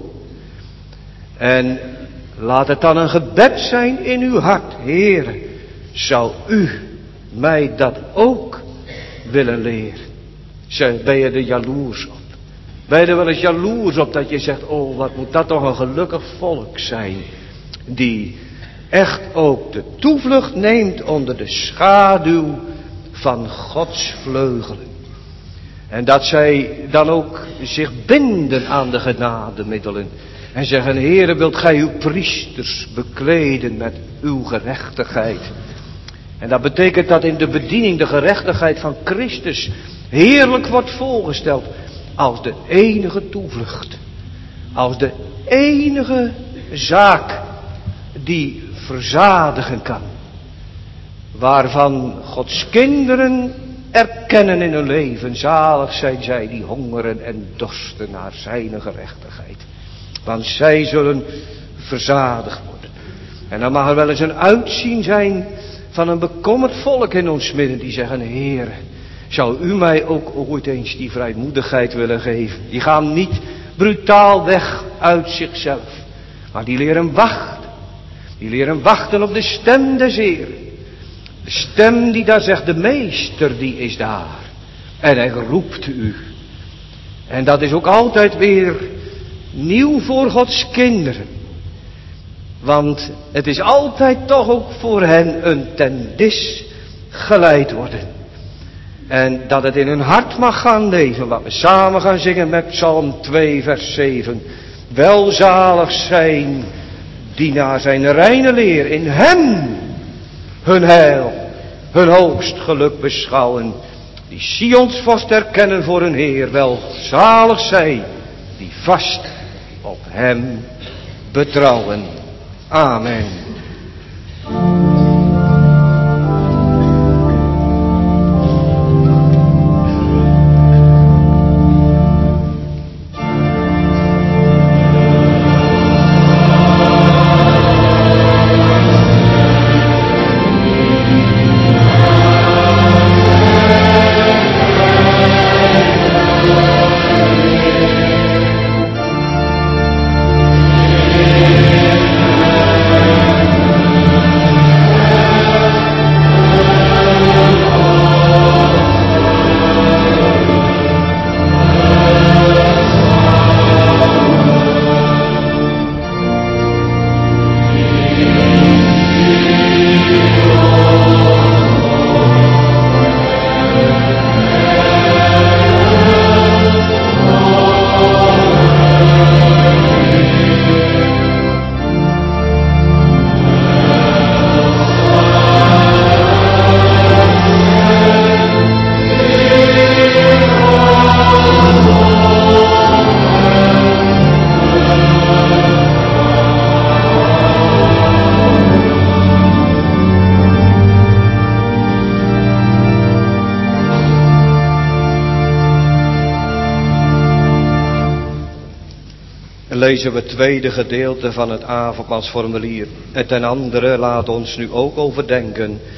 En laat het dan een gebed zijn in uw hart. Heere, zou u mij dat ook willen leren? Zeg, ben je er jaloers op? Ben je er wel eens jaloers op dat je zegt, oh, wat moet dat toch een gelukkig volk zijn. Die echt ook de toevlucht neemt onder de schaduw van Gods vleugelen. En dat zij dan ook zich binden aan de genademiddelen. En zeggen, Heere, wilt gij uw priesters bekleden met uw gerechtigheid. En dat betekent dat in de bediening de gerechtigheid van Christus heerlijk wordt voorgesteld. Als de enige toevlucht. Als de enige zaak die verzadigen kan. Waarvan Gods kinderen erkennen in hun leven. Zalig zijn zij die hongeren en dorsten naar zijn gerechtigheid. Want zij zullen verzadigd worden. En dan mag er wel eens een uitzien zijn van een bekommerd volk in ons midden. Die zeggen, Heere, zou u mij ook ooit eens die vrijmoedigheid willen geven. Die gaan niet brutaal weg uit zichzelf. Maar die leren wachten. Die leren wachten op de stem des Heeren. De stem die daar zegt, de meester die is daar. En hij roept u. En dat is ook altijd weer nieuw voor Gods kinderen. Want het is altijd toch ook voor hen een ten dis geleid worden. En dat het in hun hart mag gaan leven. Wat we samen gaan zingen met Psalm twee vers zeven. Welzalig zijn die naar zijn reine leer in hem hun heil, hun hoogst geluk beschouwen. Die Sions vorst erkennen voor hun Heer. Welzalig zij die vast op hem betrouwen. Amen. Lezen we het tweede gedeelte van het avondmaalsformulier. En ten andere laat ons nu ook overdenken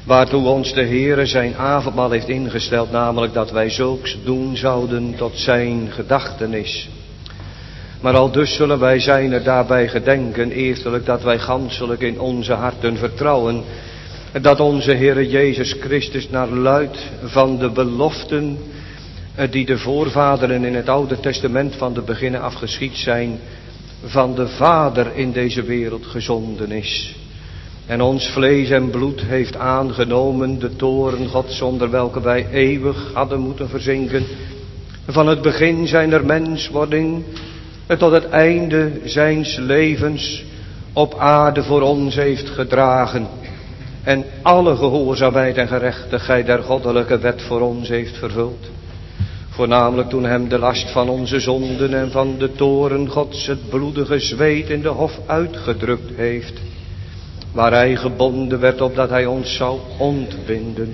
waartoe ons de Heere zijn avondmaal heeft ingesteld, namelijk dat wij zulks doen zouden tot zijn gedachtenis. Maar al dus zullen wij zijn er daarbij gedenken, eerstelijk dat wij ganselijk in onze harten vertrouwen, dat onze Heere Jezus Christus naar luid van de beloften die de voorvaderen in het Oude Testament van de beginnen af geschied zijn, van de Vader in deze wereld gezonden is. En ons vlees en bloed heeft aangenomen de toorn Gods, onder welke wij eeuwig hadden moeten verzinken. Van het begin zijner menswording tot het einde zijns levens op aarde voor ons heeft gedragen. En alle gehoorzaamheid en gerechtigheid der goddelijke wet voor ons heeft vervuld. Voornamelijk toen hem de last van onze zonden en van de toorn Gods het bloedige zweet in de hof uitgedrukt heeft. Waar hij gebonden werd opdat hij ons zou ontbinden.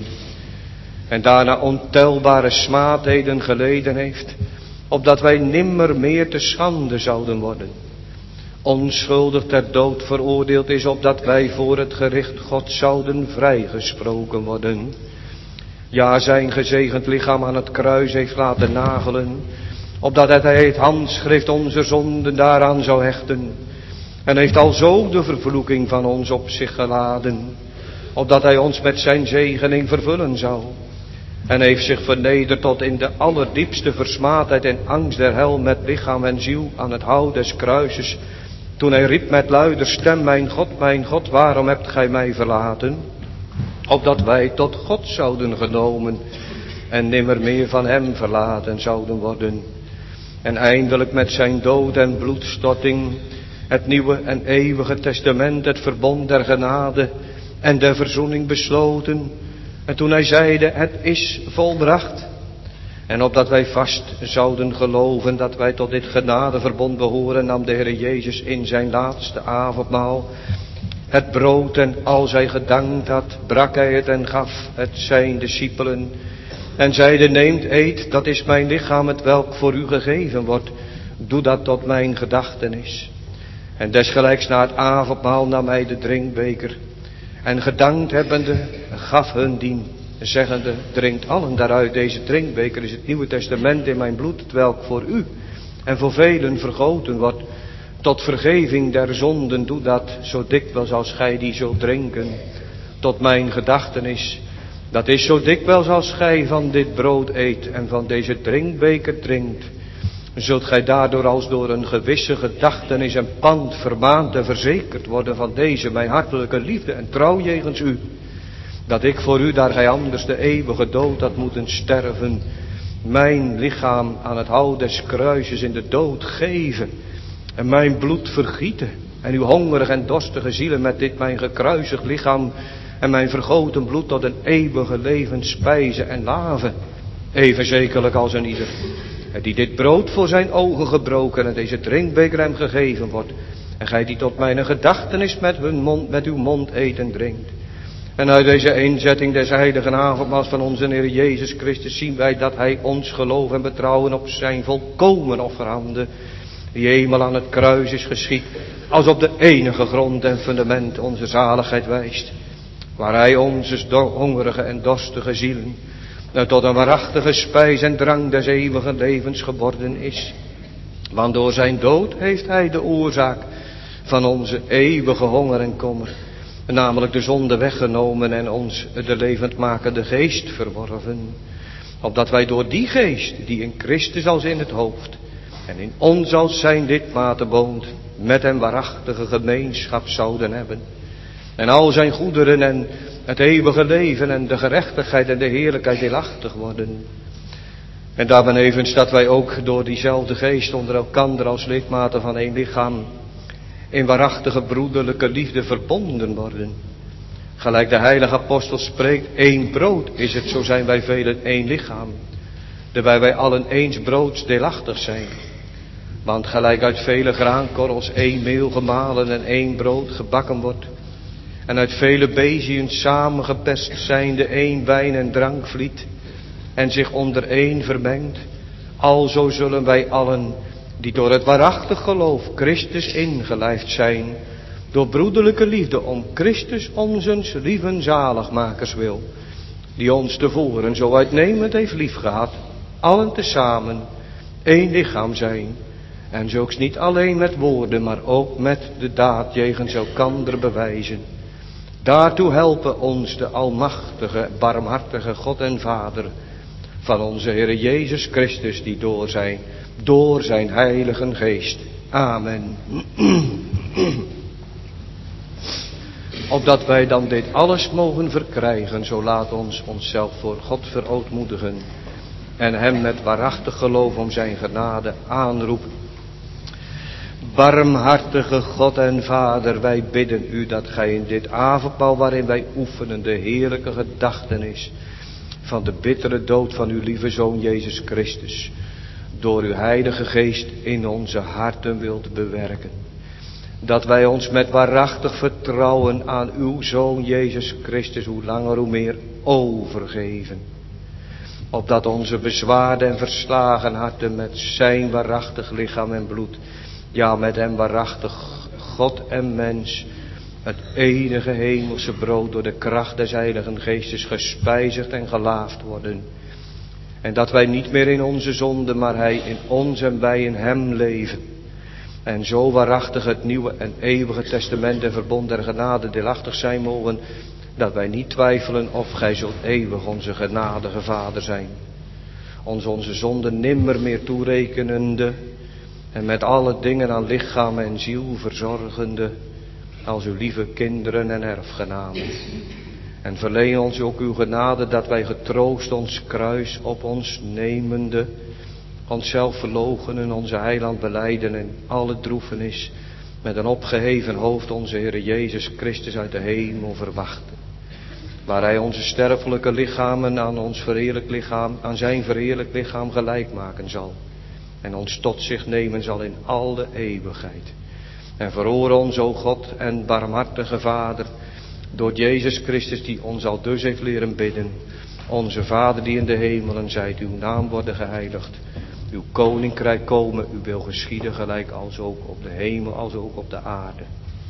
En daarna ontelbare smaadheden geleden heeft, opdat wij nimmer meer te schande zouden worden. Onschuldig ter dood veroordeeld is, opdat wij voor het gericht God zouden vrijgesproken worden. Ja, zijn gezegend lichaam aan het kruis heeft laten nagelen, opdat hij het handschrift onze zonden daaraan zou hechten. En heeft alzo de vervloeking van ons op zich geladen, opdat hij ons met zijn zegening vervullen zou. En heeft zich vernederd tot in de allerdiepste versmaadheid en angst der hel met lichaam en ziel aan het hout des kruises. Toen hij riep met luider stem, mijn God, mijn God, waarom hebt gij mij verlaten? Opdat wij tot God zouden genomen en nimmer meer van hem verlaten zouden worden. En eindelijk met zijn dood en bloedstorting het nieuwe en eeuwige testament, het verbond der genade en der verzoening besloten. En toen hij zeide, het is volbracht. En opdat wij vast zouden geloven dat wij tot dit genadeverbond behoren, nam de Heer Jezus in zijn laatste avondmaal het brood, en als hij gedankt had, brak hij het en gaf het zijn discipelen. En zeide, neemt, eet, dat is mijn lichaam, het welk voor u gegeven wordt. Doe dat tot mijn gedachtenis. En desgelijks na het avondmaal nam hij de drinkbeker. En gedankt hebbende, gaf hun dien, zeggende, drinkt allen daaruit, deze drinkbeker is het Nieuwe Testament in mijn bloed, het welk voor u en voor velen vergoten wordt. Tot vergeving der zonden, doe dat zo dikwijls als gij die zult drinken, tot mijn gedachtenis. Dat is zo dikwijls als gij van dit brood eet en van deze drinkbeker drinkt, zult gij daardoor als door een gewisse gedachtenis en pand vermaand en verzekerd worden van deze mijn hartelijke liefde en trouw jegens u. Dat ik voor u, daar gij anders de eeuwige dood had moeten sterven, mijn lichaam aan het hout des kruises in de dood geven en mijn bloed vergieten en uw hongerige en dorstige zielen met dit mijn gekruisigd lichaam en mijn vergoten bloed tot een eeuwige leven spijzen en laven. Even zekerlijk als een ieder die dit brood voor zijn ogen gebroken en deze drinkbeker hem gegeven wordt. En gij die tot mijn gedachtenis met, hun mond, met uw mond eet en drinkt. En uit deze eenzetting des heiligen avondmaals van onze Heer Jezus Christus zien wij dat hij ons geloof en betrouwen op zijn volkomen offerhande, die eenmaal aan het kruis is geschied, als op de enige grond en fundament onze zaligheid wijst. Waar hij onze hongerige en dorstige zielen tot een waarachtige spijs en drang des eeuwige levens geworden is. Want door zijn dood heeft hij de oorzaak van onze eeuwige honger en kommer, namelijk de zonde, weggenomen en ons de levendmakende geest verworven. Opdat wij door die geest, die in Christus als in het hoofd en in ons als zijn lidmaten woont, met hem waarachtige gemeenschap zouden hebben. En al zijn goederen en het eeuwige leven en de gerechtigheid en de heerlijkheid deelachtig worden. En daarbenevens dat wij ook door diezelfde geest onder elkander als lidmaten van één lichaam in waarachtige broederlijke liefde verbonden worden. Gelijk de heilige apostel spreekt, één brood is het, zo zijn wij velen één lichaam, terwijl wij allen eens broods deelachtig zijn. Want gelijk uit vele graankorrels één meel gemalen en één brood gebakken wordt, en uit vele beziën samengeperst zijnde één wijn en drank vliet, en zich onder één vermengt, alzo zullen wij allen, die door het waarachtig geloof Christus ingelijfd zijn, door broederlijke liefde om Christus onzens lieven zaligmakers wil, die ons tevoren zo uitnemend heeft liefgehad, allen tezamen één lichaam zijn, en zulks niet alleen met woorden, maar ook met de daad jegens elkander bewijzen. Daartoe helpen ons de almachtige, barmhartige God en Vader van onze Heer Jezus Christus, die door zijn, door zijn Heilige Geest. Amen. Opdat wij dan dit alles mogen verkrijgen, zo laat ons onszelf voor God verootmoedigen en hem met waarachtig geloof om zijn genade aanroepen. Barmhartige God en Vader, wij bidden u dat gij in dit avondmaal waarin wij oefenen de heerlijke gedachtenis van de bittere dood van uw lieve Zoon Jezus Christus door uw Heilige Geest in onze harten wilt bewerken. Dat wij ons met waarachtig vertrouwen aan uw Zoon Jezus Christus hoe langer hoe meer overgeven. Opdat onze bezwaarde en verslagen harten met zijn waarachtig lichaam en bloed, ja met hem waarachtig God en mens, het enige hemelse brood door de kracht des Heiligen Geestes gespijzigd en gelaafd worden. En dat wij niet meer in onze zonde, maar hij in ons en wij in hem leven. En zo waarachtig het nieuwe en eeuwige testament en verbond der genade deelachtig zijn mogen, dat wij niet twijfelen of gij zult eeuwig onze genadige Vader zijn. Ons onze zonde nimmer meer toerekenende en met alle dingen aan lichaam en ziel verzorgende als uw lieve kinderen en erfgenamen. En verleen ons ook uw genade dat wij getroost ons kruis op ons nemende, onszelf verloochenen, onze heiland belijden en alle droefenis met een opgeheven hoofd onze Heer Jezus Christus uit de hemel verwachten. Waar hij onze sterfelijke lichamen aan ons verheerlijk lichaam, aan zijn verheerlijk lichaam gelijk maken zal. En ons tot zich nemen zal in al de eeuwigheid. En verhoor ons, o God en barmhartige Vader, door Jezus Christus die ons al dus heeft leren bidden. Onze Vader die in de hemelen zijt, uw naam worden geheiligd. Uw koninkrijk komen, uw wil geschieden gelijk als ook op de hemel als ook op de aarde.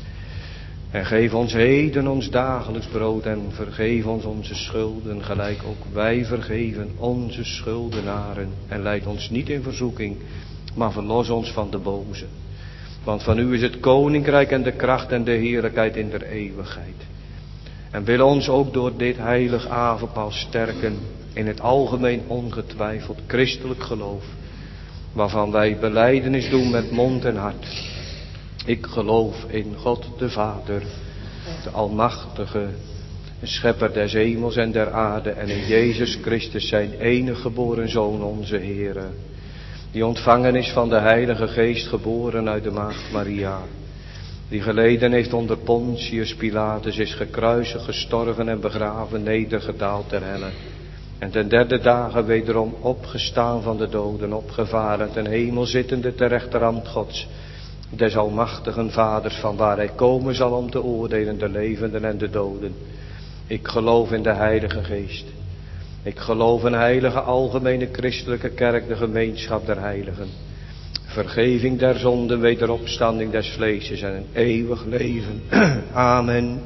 En geef ons heden ons dagelijks brood en vergeef ons onze schulden gelijk ook wij vergeven onze schuldenaren. En leid ons niet in verzoeking, maar verlos ons van de boze. Want van u is het koninkrijk en de kracht en de heerlijkheid in der eeuwigheid. En wil ons ook door dit heilig avondmaal sterken in het algemeen ongetwijfeld christelijk geloof, waarvan wij belijdenis doen met mond en hart. Ik geloof in God de Vader, de almachtige, schepper des hemels en der aarde, en in Jezus Christus zijn enige geboren Zoon, onze Heere, die ontvangen is van de Heilige Geest, geboren uit de Maagd Maria, die geleden heeft onder Pontius Pilatus, is gekruisigd, gestorven en begraven, nedergedaald ter helle, en ten derde dagen wederom opgestaan van de doden, opgevaren ten hemel zittende ter rechterhand Gods, des almachtigen Vaders, van waar hij komen zal om te oordelen de levenden en de doden. Ik geloof in de Heilige Geest. Ik geloof in heilige algemene christelijke kerk, de gemeenschap der heiligen. Vergeving der zonden, wederopstanding des vleeses en een eeuwig leven. Amen.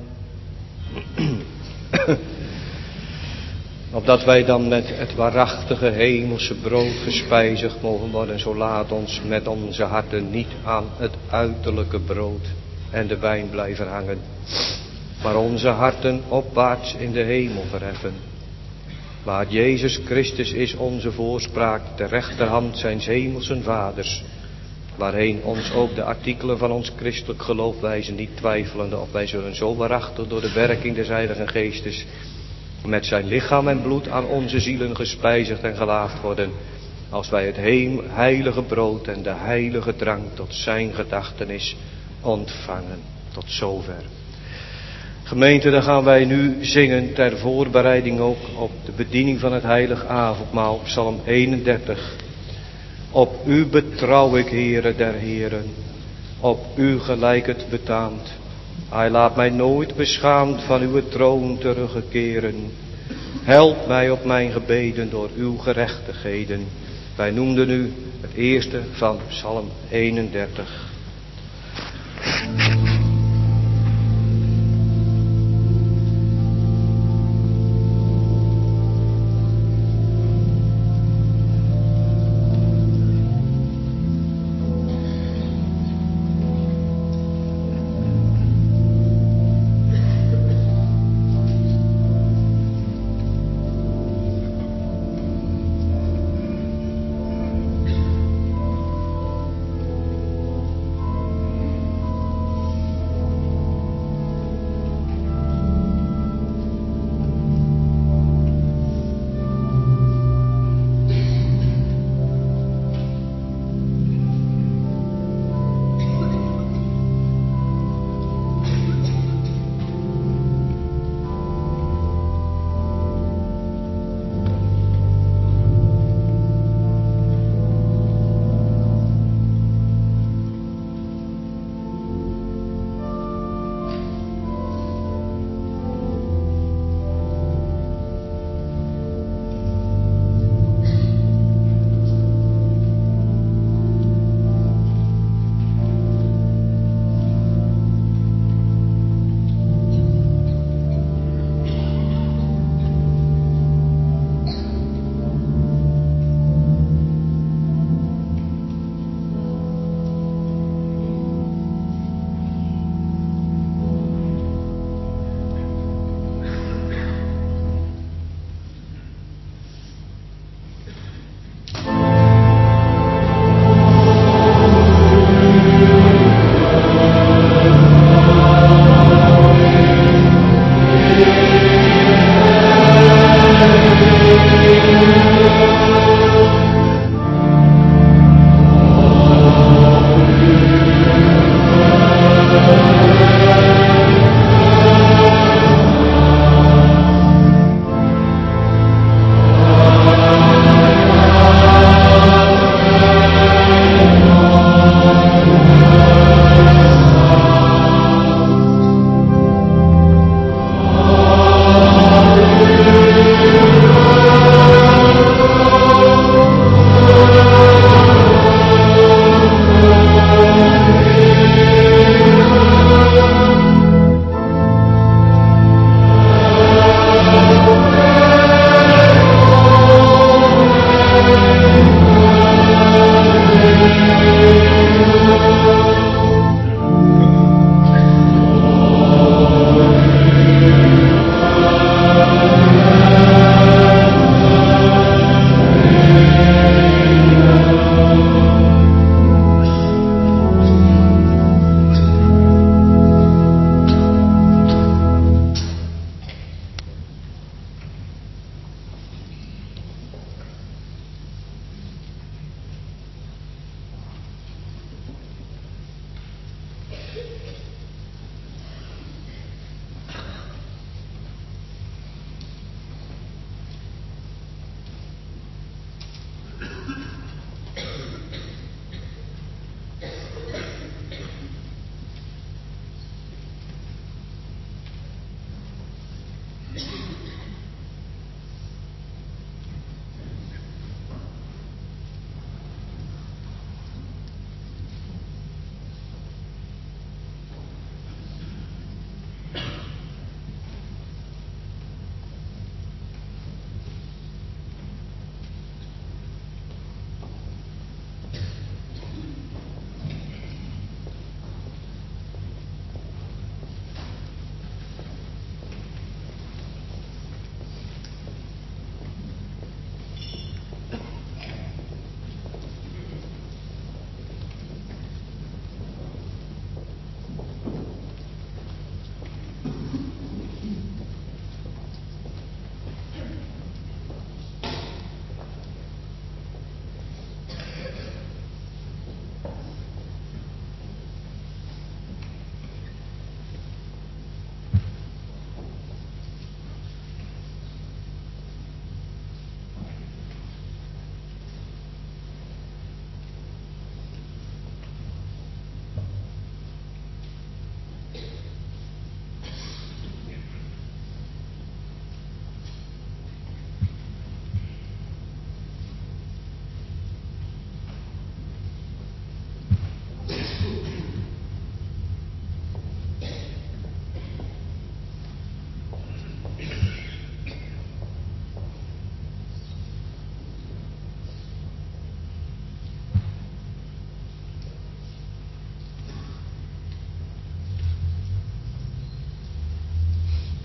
Opdat wij dan met het waarachtige hemelse brood gespijzigd mogen worden, zo laat ons met onze harten niet aan het uiterlijke brood en de wijn blijven hangen, maar onze harten opwaarts in de hemel verheffen. Waar Jezus Christus is onze voorspraak, de rechterhand zijns hemelsen Vaders, waarheen ons ook de artikelen van ons christelijk geloof wijzen, niet twijfelende of wij zullen zo waarachtig door de werking des Heiligen Geestes met zijn lichaam en bloed aan onze zielen gespijzigd en gelaafd worden, als wij het heem, heilige brood en de heilige drank tot zijn gedachtenis ontvangen. Tot zover. Gemeente, dan gaan wij nu zingen ter voorbereiding ook op de bediening van het heilig avondmaal, Psalm eenendertig. Op u betrouw ik, Heere der Heren, op u gelijk het betaamt. Hij laat mij nooit beschaamd van uw troon terugkeren. Help mij op mijn gebeden door uw gerechtigheden. Wij noemden u het eerste van Psalm eenendertig.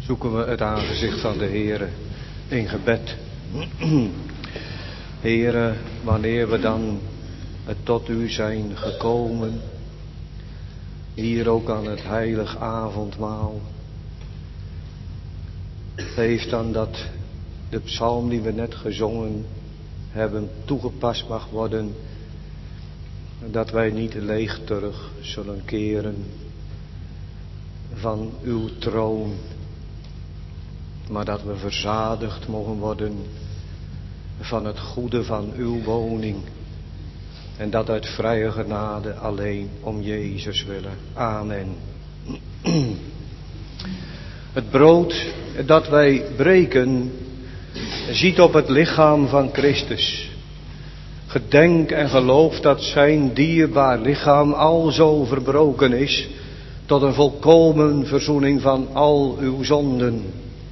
zoeken we het aangezicht van de Heere in gebed. Heere, wanneer we dan tot u zijn gekomen, hier ook aan het heilig avondmaal, geef dan dat de psalm die we net gezongen hebben toegepast mag worden, dat wij niet leeg terug zullen keren van uw troon, maar dat we verzadigd mogen worden van het goede van uw woning. En dat uit vrije genade alleen om Jezus willen. Amen. Het brood dat wij breken ziet op het lichaam van Christus. Gedenk en geloof dat zijn dierbaar lichaam alzo verbroken is tot een volkomen verzoening van al uw zonden.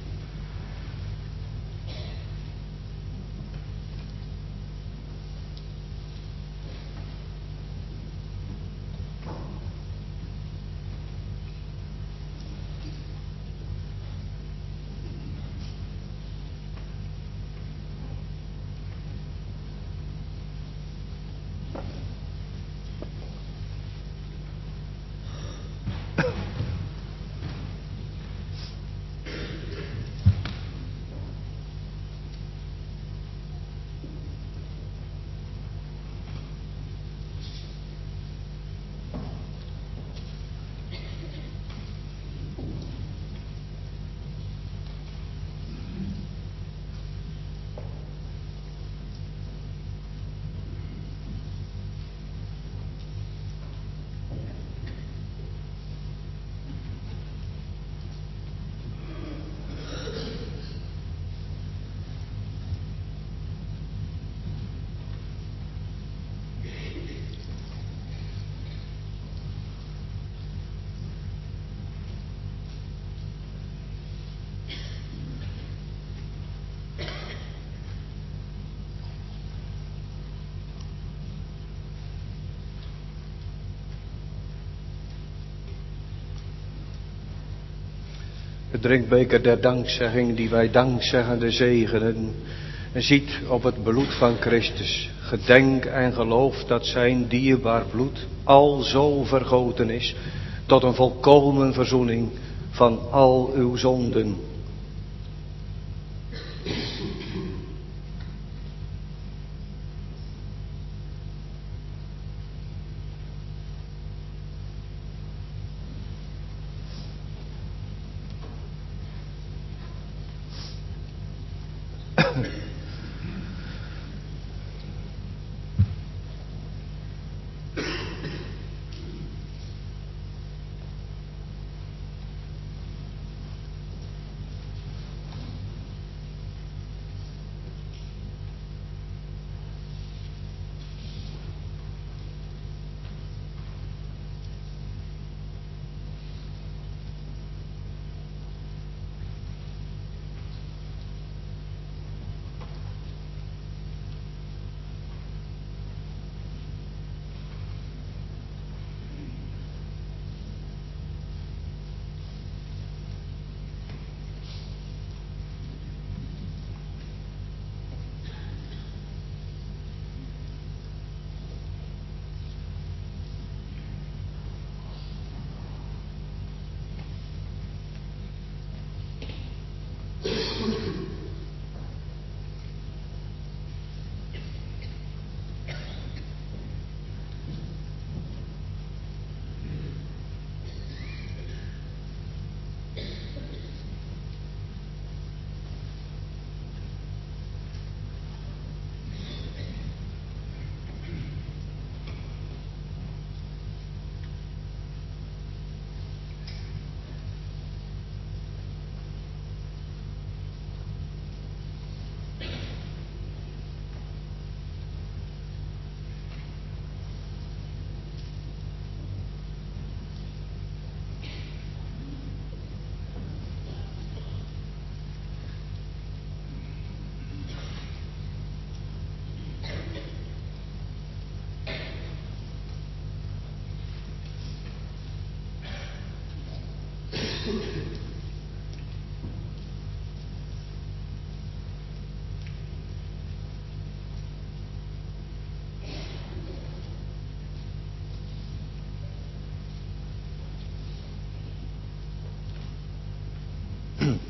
De drinkbeker der dankzegging die wij dankzeggende zegenen, en ziet op het bloed van Christus. Gedenk en geloof dat zijn dierbaar bloed al zo vergoten is tot een volkomen verzoening van al uw zonden.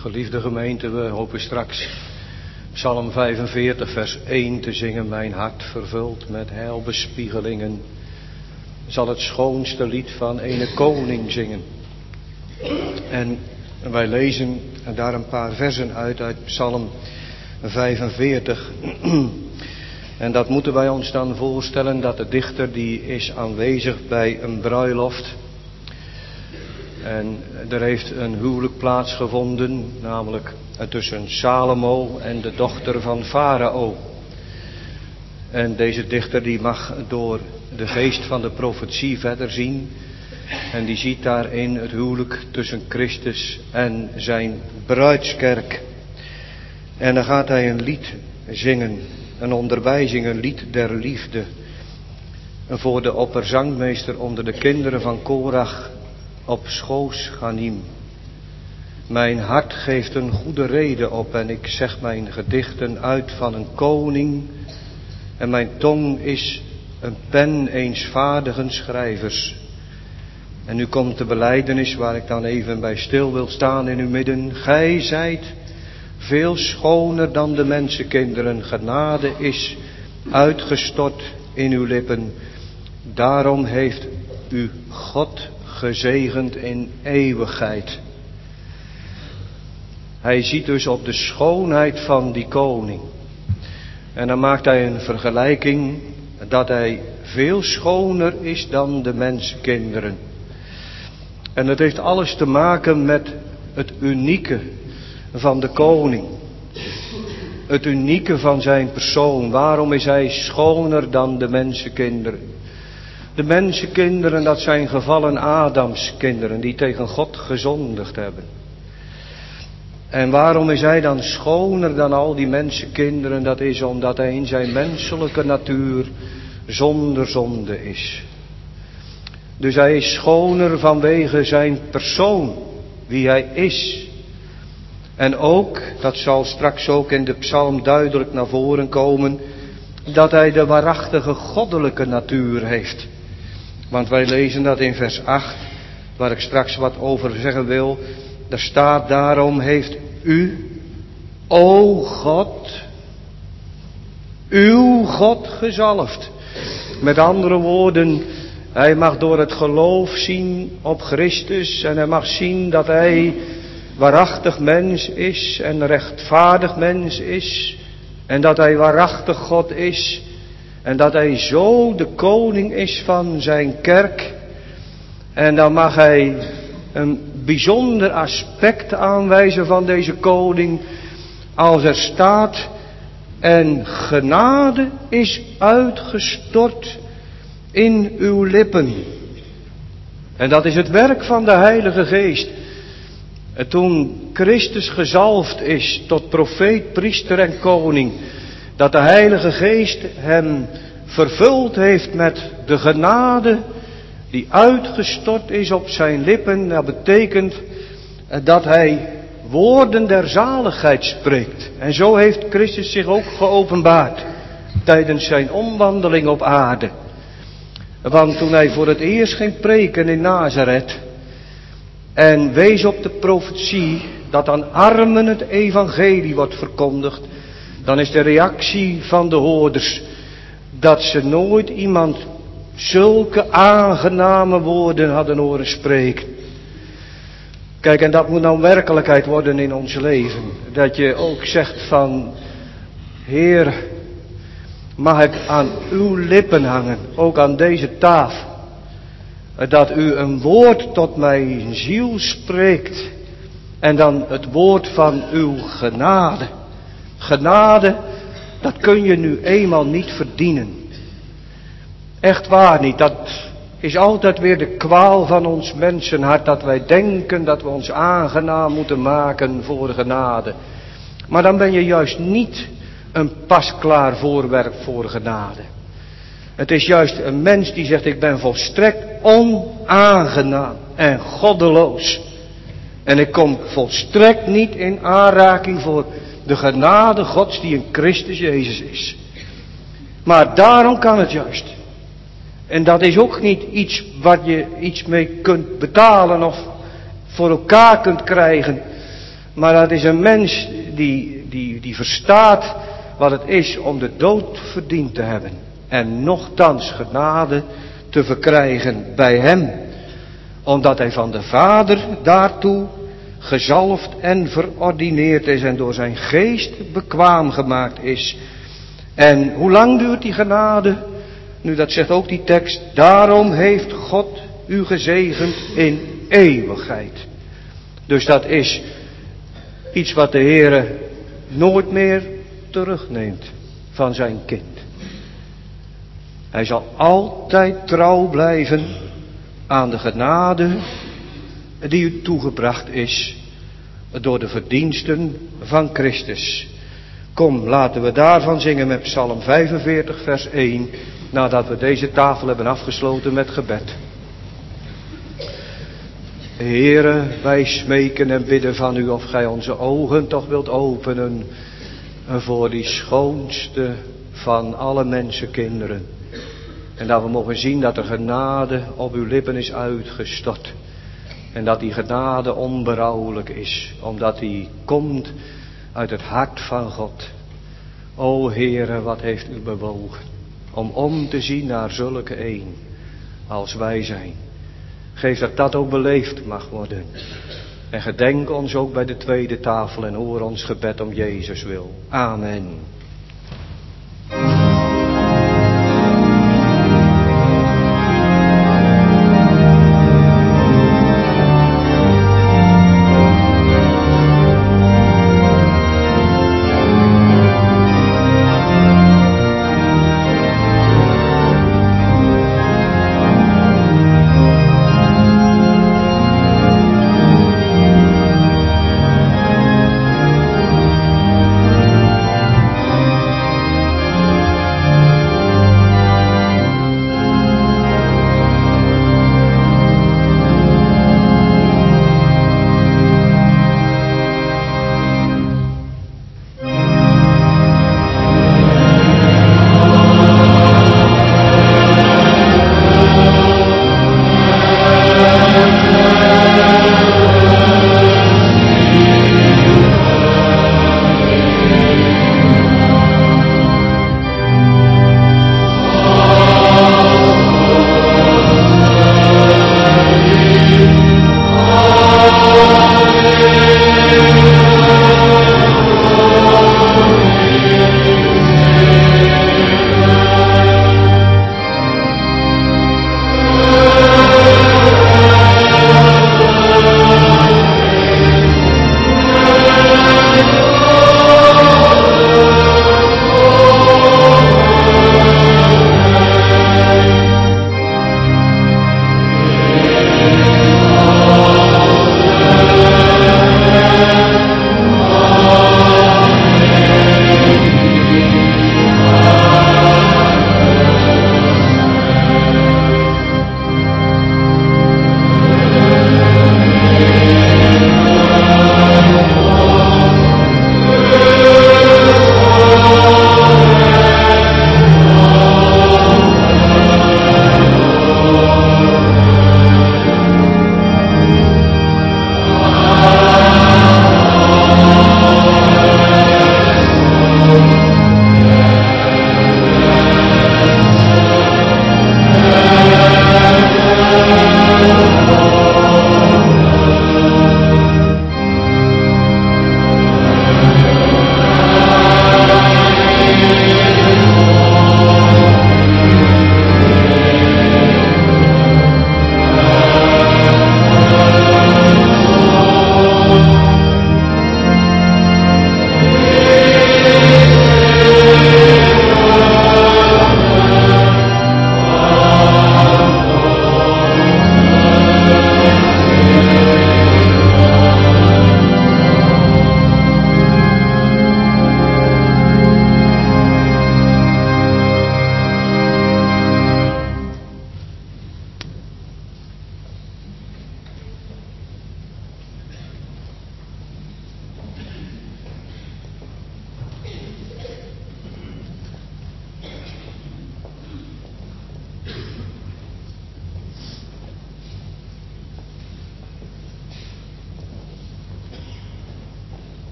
Geliefde gemeente, we hopen straks Psalm vijfenveertig vers één te zingen. Mijn hart vervuld met heilbespiegelingen zal het schoonste lied van ene koning zingen. En wij lezen daar een paar versen uit uit Psalm vijfenveertig. En dat moeten wij ons dan voorstellen, dat de dichter die is aanwezig bij een bruiloft. En er heeft een huwelijk plaatsgevonden, namelijk tussen Salomo en de dochter van Farao. En deze dichter die mag door de geest van de profetie verder zien. En die ziet daarin het huwelijk tussen Christus en zijn bruidskerk. En dan gaat hij een lied zingen, een onderwijzing, een lied der liefde. Voor de opperzangmeester onder de kinderen van Korach op Schoosganim. Mijn hart geeft een goede reden op en ik zeg mijn gedichten uit van een koning. En mijn tong is een pen eens vaardigen schrijvers. En nu komt de belijdenis waar ik dan even bij stil wil staan in uw midden. Gij zijt veel schoner dan de mensenkinderen. Genade is uitgestort in uw lippen. Daarom heeft u God gezegend in eeuwigheid. Hij ziet dus op de schoonheid van die koning. En dan maakt hij een vergelijking dat hij veel schoner is dan de mensenkinderen. En het heeft alles te maken met het unieke van de koning. Het unieke van zijn persoon. Waarom is hij schoner dan de mensenkinderen? De mensenkinderen, dat zijn gevallen Adamskinderen die tegen God gezondigd hebben. En waarom is hij dan schoner dan al die mensenkinderen? Dat is omdat hij in zijn menselijke natuur zonder zonde is. Dus hij is schoner vanwege zijn persoon, wie hij is. En ook, dat zal straks ook in de psalm duidelijk naar voren komen, dat hij de waarachtige goddelijke natuur heeft. Want wij lezen dat in vers acht, waar ik straks wat over zeggen wil. Daar staat, daarom heeft u, o God, uw God gezalfd. Met andere woorden, hij mag door het geloof zien op Christus en hij mag zien dat hij waarachtig mens is en rechtvaardig mens is. En dat hij waarachtig God is. En dat hij zo de koning is van zijn kerk. En dan mag hij een bijzonder aspect aanwijzen van deze koning. Als er staat, en genade is uitgestort in uw lippen. En dat is het werk van de Heilige Geest. En toen Christus gezalfd is tot profeet, priester en koning, dat de Heilige Geest hem vervuld heeft met de genade die uitgestort is op zijn lippen. Dat betekent dat hij woorden der zaligheid spreekt. En zo heeft Christus zich ook geopenbaard tijdens zijn omwandeling op aarde. Want toen hij voor het eerst ging preken in Nazareth en wees op de profetie dat aan armen het evangelie wordt verkondigd, dan is de reactie van de hoorders dat ze nooit iemand zulke aangename woorden hadden horen spreken. Kijk, en dat moet nou werkelijkheid worden in ons leven. Dat je ook zegt van, Heer, mag ik aan uw lippen hangen, ook aan deze tafel. Dat u een woord tot mijn ziel spreekt. En dan het woord van uw genade. Genade, dat kun je nu eenmaal niet verdienen. Echt waar niet. Dat is altijd weer de kwaal van ons mensenhart. Dat wij denken dat we ons aangenaam moeten maken voor genade. Maar dan ben je juist niet een pasklaar voorwerp voor genade. Het is juist een mens die zegt, ik ben volstrekt onaangenaam en goddeloos. En ik kom volstrekt niet in aanraking voor de genade Gods die in Christus Jezus is. Maar daarom kan het juist. En dat is ook niet iets wat je iets mee kunt betalen of voor elkaar kunt krijgen. Maar dat is een mens die, die, die verstaat wat het is om de dood verdiend te hebben. En nochtans genade te verkrijgen bij hem. Omdat hij van de Vader daartoe gezalfd en verordineerd is en door zijn geest bekwaam gemaakt is. En hoe lang duurt die genade? Nu, dat zegt ook die tekst. Daarom heeft God u gezegend in eeuwigheid. Dus dat is iets wat de Heere nooit meer terugneemt van zijn kind. Hij zal altijd trouw blijven aan de genade die u toegebracht is door de verdiensten van Christus. Kom, laten we daarvan zingen met Psalm vijfenveertig vers één, nadat we deze tafel hebben afgesloten met gebed. Heere, wij smeken en bidden van u of gij onze ogen toch wilt openen voor die schoonste van alle mensenkinderen. En dat we mogen zien dat de genade op uw lippen is uitgestort. En dat die genade onberouwelijk is, omdat die komt uit het hart van God. O Heere, wat heeft u bewogen om om te zien naar zulke een als wij zijn. Geef dat dat ook beleefd mag worden. En gedenk ons ook bij de tweede tafel en hoor ons gebed om Jezus wil. Amen.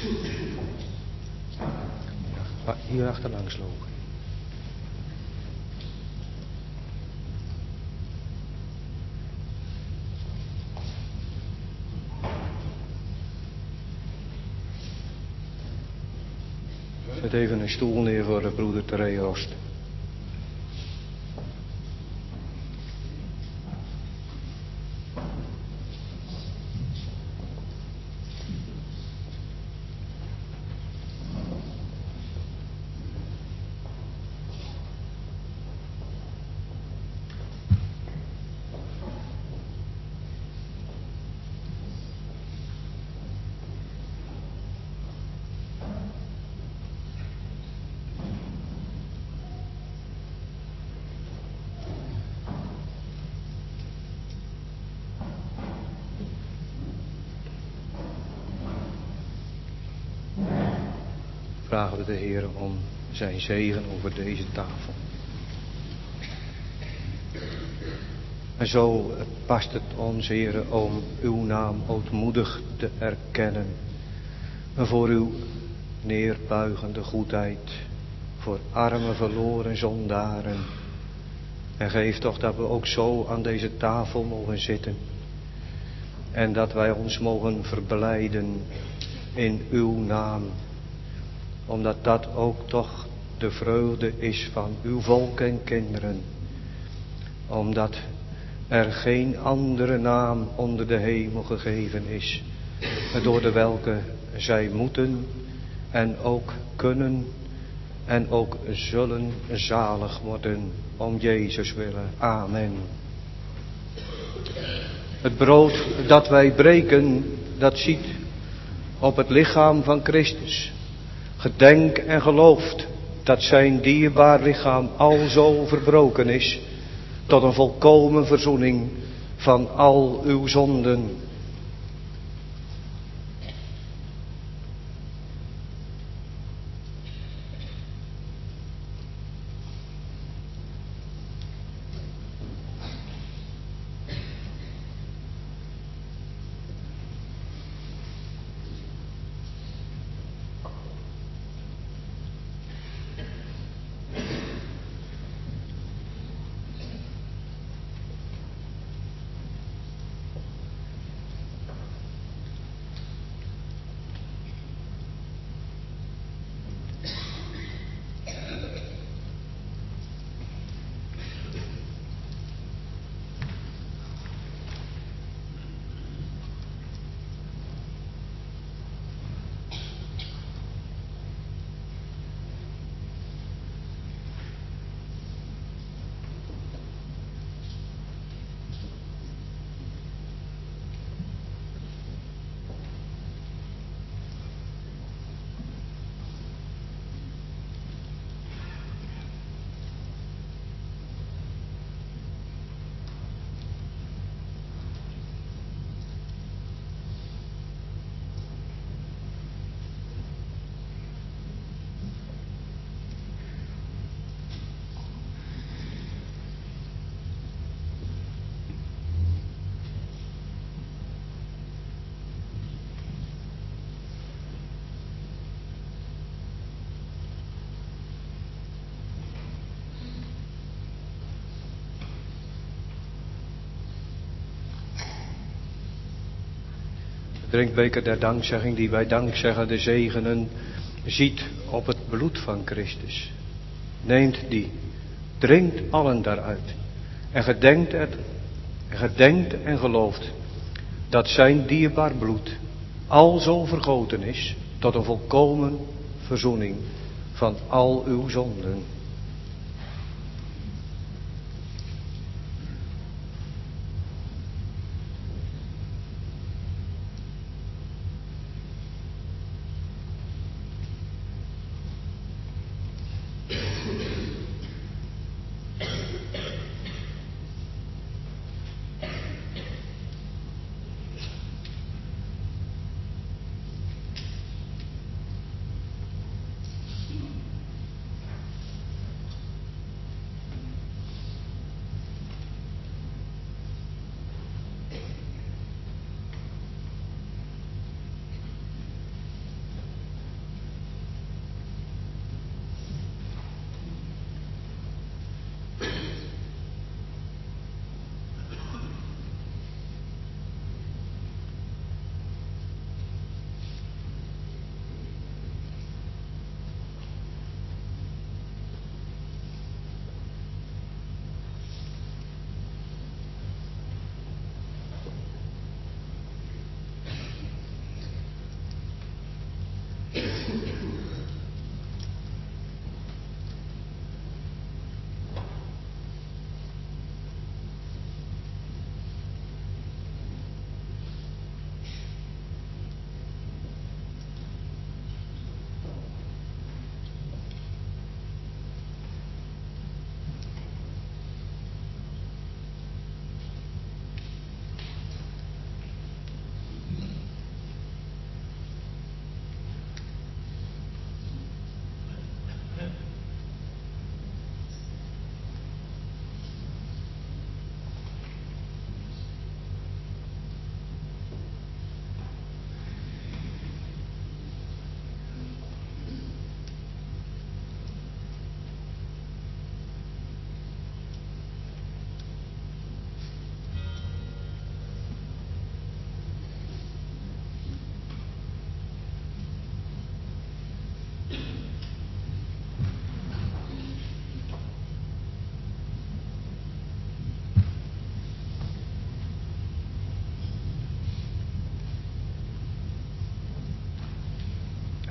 Ja, hier achterlangs lopen. Zet even een stoel neer voor de broeder Teree Rost. Vragen we de Heer om zijn zegen over deze tafel. En zo past het ons, Heer, om uw naam ootmoedig te erkennen. En voor uw neerbuigende goedheid. Voor arme verloren zondaren. En geef toch dat we ook zo aan deze tafel mogen zitten. En dat wij ons mogen verblijden in uw naam. Omdat dat ook toch de vreugde is van uw volk en kinderen. Omdat er geen andere naam onder de hemel gegeven is. Door de welke zij moeten en ook kunnen en ook zullen zalig worden. Om Jezus willen. Amen. Het brood dat wij breken, dat ziet op het lichaam van Christus. Gedenk en gelooft dat zijn dierbaar lichaam alzo verbroken is. Tot een volkomen verzoening van al uw zonden. Drinkbeker der dankzegging die wij dankzeggen de zegenen ziet op het bloed van Christus. Neemt die, drinkt allen daaruit en gedenkt het, en gedenkt en gelooft dat zijn dierbaar bloed alzo vergoten is tot een volkomen verzoening van al uw zonden.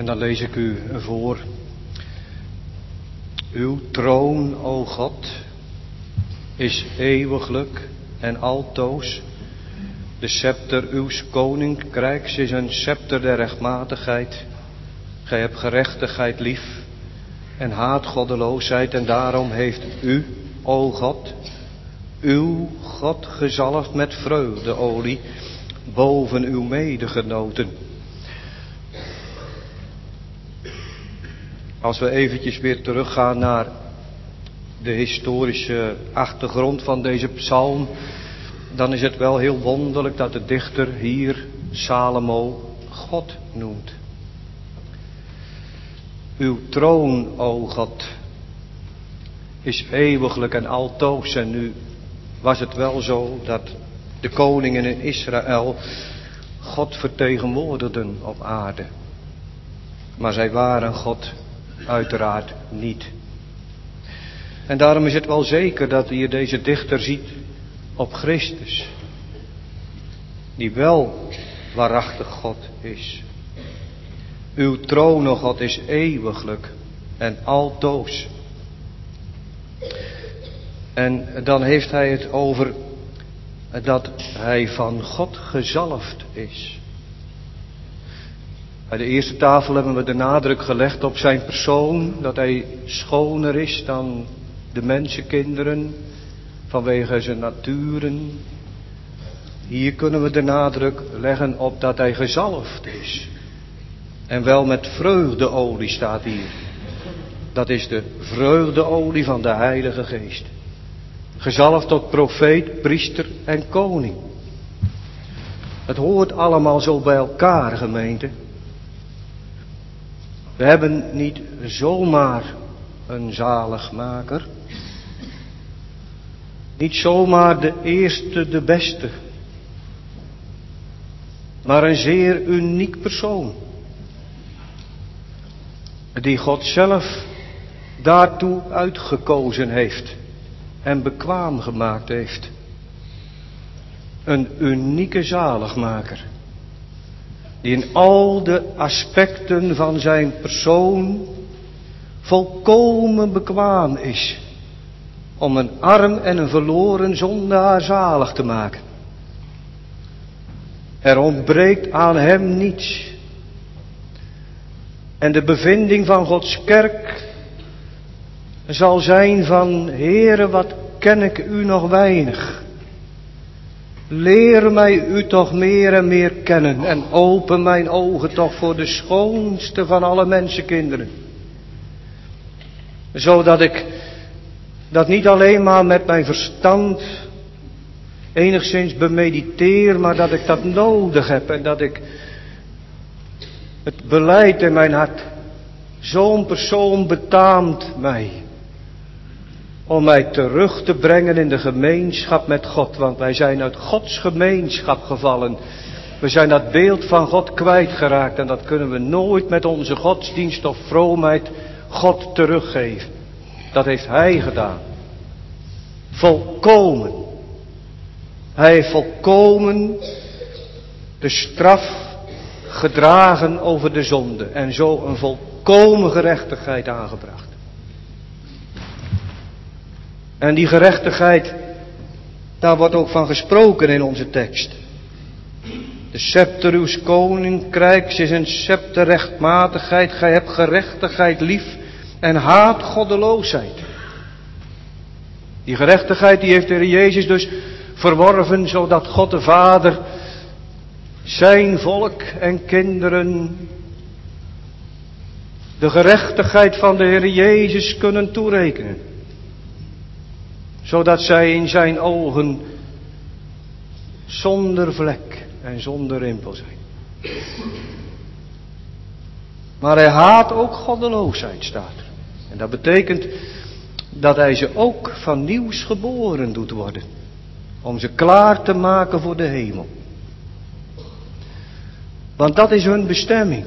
En dan lees ik u voor. Uw troon, o God, is eeuwiglijk en altoos. De scepter uws koninkrijks is een scepter der rechtmatigheid. Gij hebt gerechtigheid lief en haat goddeloosheid. En daarom heeft u, o God, uw God gezalfd met vreugdeolie boven uw medegenoten. Als we eventjes weer teruggaan naar de historische achtergrond van deze psalm, dan is het wel heel wonderlijk dat de dichter hier Salomo God noemt. Uw troon, o God, is eeuwiglijk en altoos. En nu was het wel zo dat de koningen in Israël God vertegenwoordigden op aarde. Maar zij waren God uiteraard niet. En daarom is het wel zeker dat hier deze dichter ziet op Christus, die wel waarachtig God is. Uw troon, o God, is eeuwiglijk en altoos. En dan heeft hij het over dat hij van God gezalfd is. Bij de eerste tafel hebben we de nadruk gelegd op zijn persoon, dat hij schoner is dan de mensenkinderen vanwege zijn naturen. Hier kunnen we de nadruk leggen op dat hij gezalfd is. En wel met vreugdeolie staat hier. Dat is de vreugdeolie van de Heilige Geest. Gezalfd tot profeet, priester en koning. Het hoort allemaal zo bij elkaar, gemeente. We hebben niet zomaar een zaligmaker. Niet zomaar de eerste, de beste. Maar een zeer uniek persoon. Die God zelf daartoe uitgekozen heeft. En bekwaam gemaakt heeft. Een unieke zaligmaker. Die in al de aspecten van zijn persoon volkomen bekwaam is. Om een arm en een verloren zondaar zalig te maken. Er ontbreekt aan hem niets. En de bevinding van Gods kerk zal zijn van: Heere, wat ken ik u nog weinig. Leer mij u toch meer en meer kennen. En open mijn ogen toch voor de schoonste van alle mensenkinderen. Zodat ik dat niet alleen maar met mijn verstand enigszins bemediteer, maar dat ik dat nodig heb. En dat ik het beleid in mijn hart. Zo'n persoon betaamt mij. Om mij terug te brengen in de gemeenschap met God. Want wij zijn uit Gods gemeenschap gevallen. We zijn dat beeld van God kwijtgeraakt. En dat kunnen we nooit met onze godsdienst of vroomheid God teruggeven. Dat heeft Hij gedaan. Volkomen. Hij heeft volkomen de straf gedragen over de zonde. En zo een volkomen gerechtigheid aangebracht. En die gerechtigheid, daar wordt ook van gesproken in onze tekst. De scepter uws koninkrijks is een scepter rechtmatigheid. Gij hebt gerechtigheid lief en haat goddeloosheid. Die gerechtigheid die heeft de Heer Jezus dus verworven, zodat God de Vader zijn volk en kinderen de gerechtigheid van de Heer Jezus kunnen toerekenen. Zodat zij in zijn ogen zonder vlek en zonder rimpel zijn. Maar hij haat ook goddeloosheid, staat er. En dat betekent dat hij ze ook van nieuws geboren doet worden. Om ze klaar te maken voor de hemel. Want dat is hun bestemming.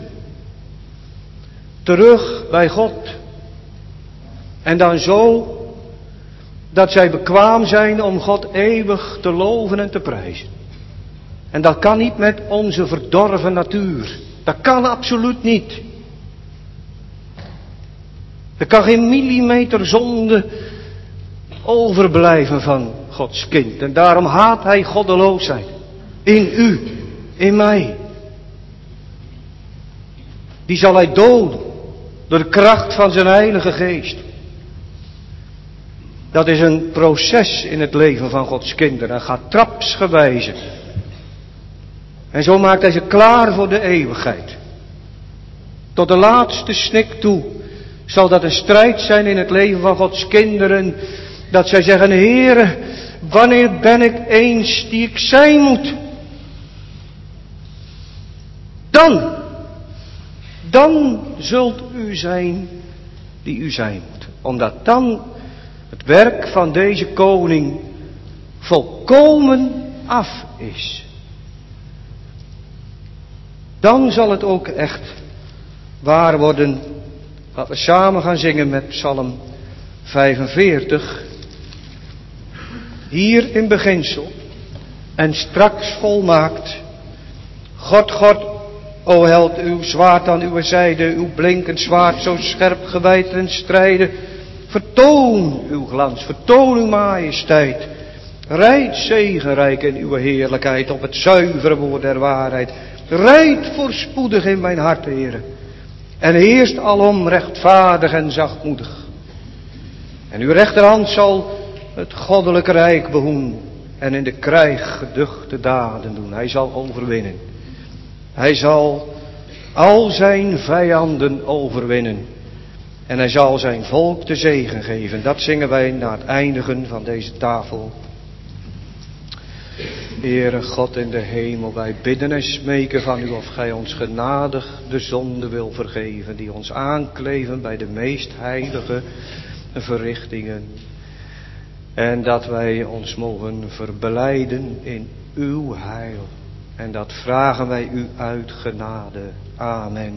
Terug bij God. En dan zo dat zij bekwaam zijn om God eeuwig te loven en te prijzen. En dat kan niet met onze verdorven natuur. Dat kan absoluut niet. Er kan geen millimeter zonde overblijven van Gods kind. En daarom haat hij goddeloosheid. In u, in mij. Die zal hij doden. Door de kracht van zijn heilige geest. Dat is een proces in het leven van Gods kinderen. Hij gaat trapsgewijze. En zo maakt hij ze klaar voor de eeuwigheid. Tot de laatste snik toe zal dat een strijd zijn in het leven van Gods kinderen. Dat zij zeggen, Heere, wanneer ben ik eens die ik zijn moet? Dan, dan zult u zijn die u zijn moet. Omdat dan het werk van deze koning volkomen af is. Dan zal het ook echt waar worden. Laten we samen gaan zingen met Psalm vijfenveertig. Hier in beginsel en straks volmaakt. God, God, o held, uw zwaard aan uw zijde, uw blinkend zwaard zo scherp gewijd ten strijde. Vertoon uw glans, vertoon uw majesteit. Rijd zegenrijk in uw heerlijkheid op het zuivere woord der waarheid. Rijd voorspoedig in mijn hart, Heere. En heerst alom rechtvaardig en zachtmoedig. En uw rechterhand zal het goddelijke rijk behoeden. En in de krijg geduchte daden doen. Hij zal overwinnen. Hij zal al zijn vijanden overwinnen. En hij zal zijn volk de zegen geven. Dat zingen wij na het eindigen van deze tafel. Heere God in de hemel, wij bidden en smeken van u of gij ons genadig de zonde wil vergeven. Die ons aankleven bij de meest heilige verrichtingen. En dat wij ons mogen verblijden in uw heil. En dat vragen wij u uit genade. Amen.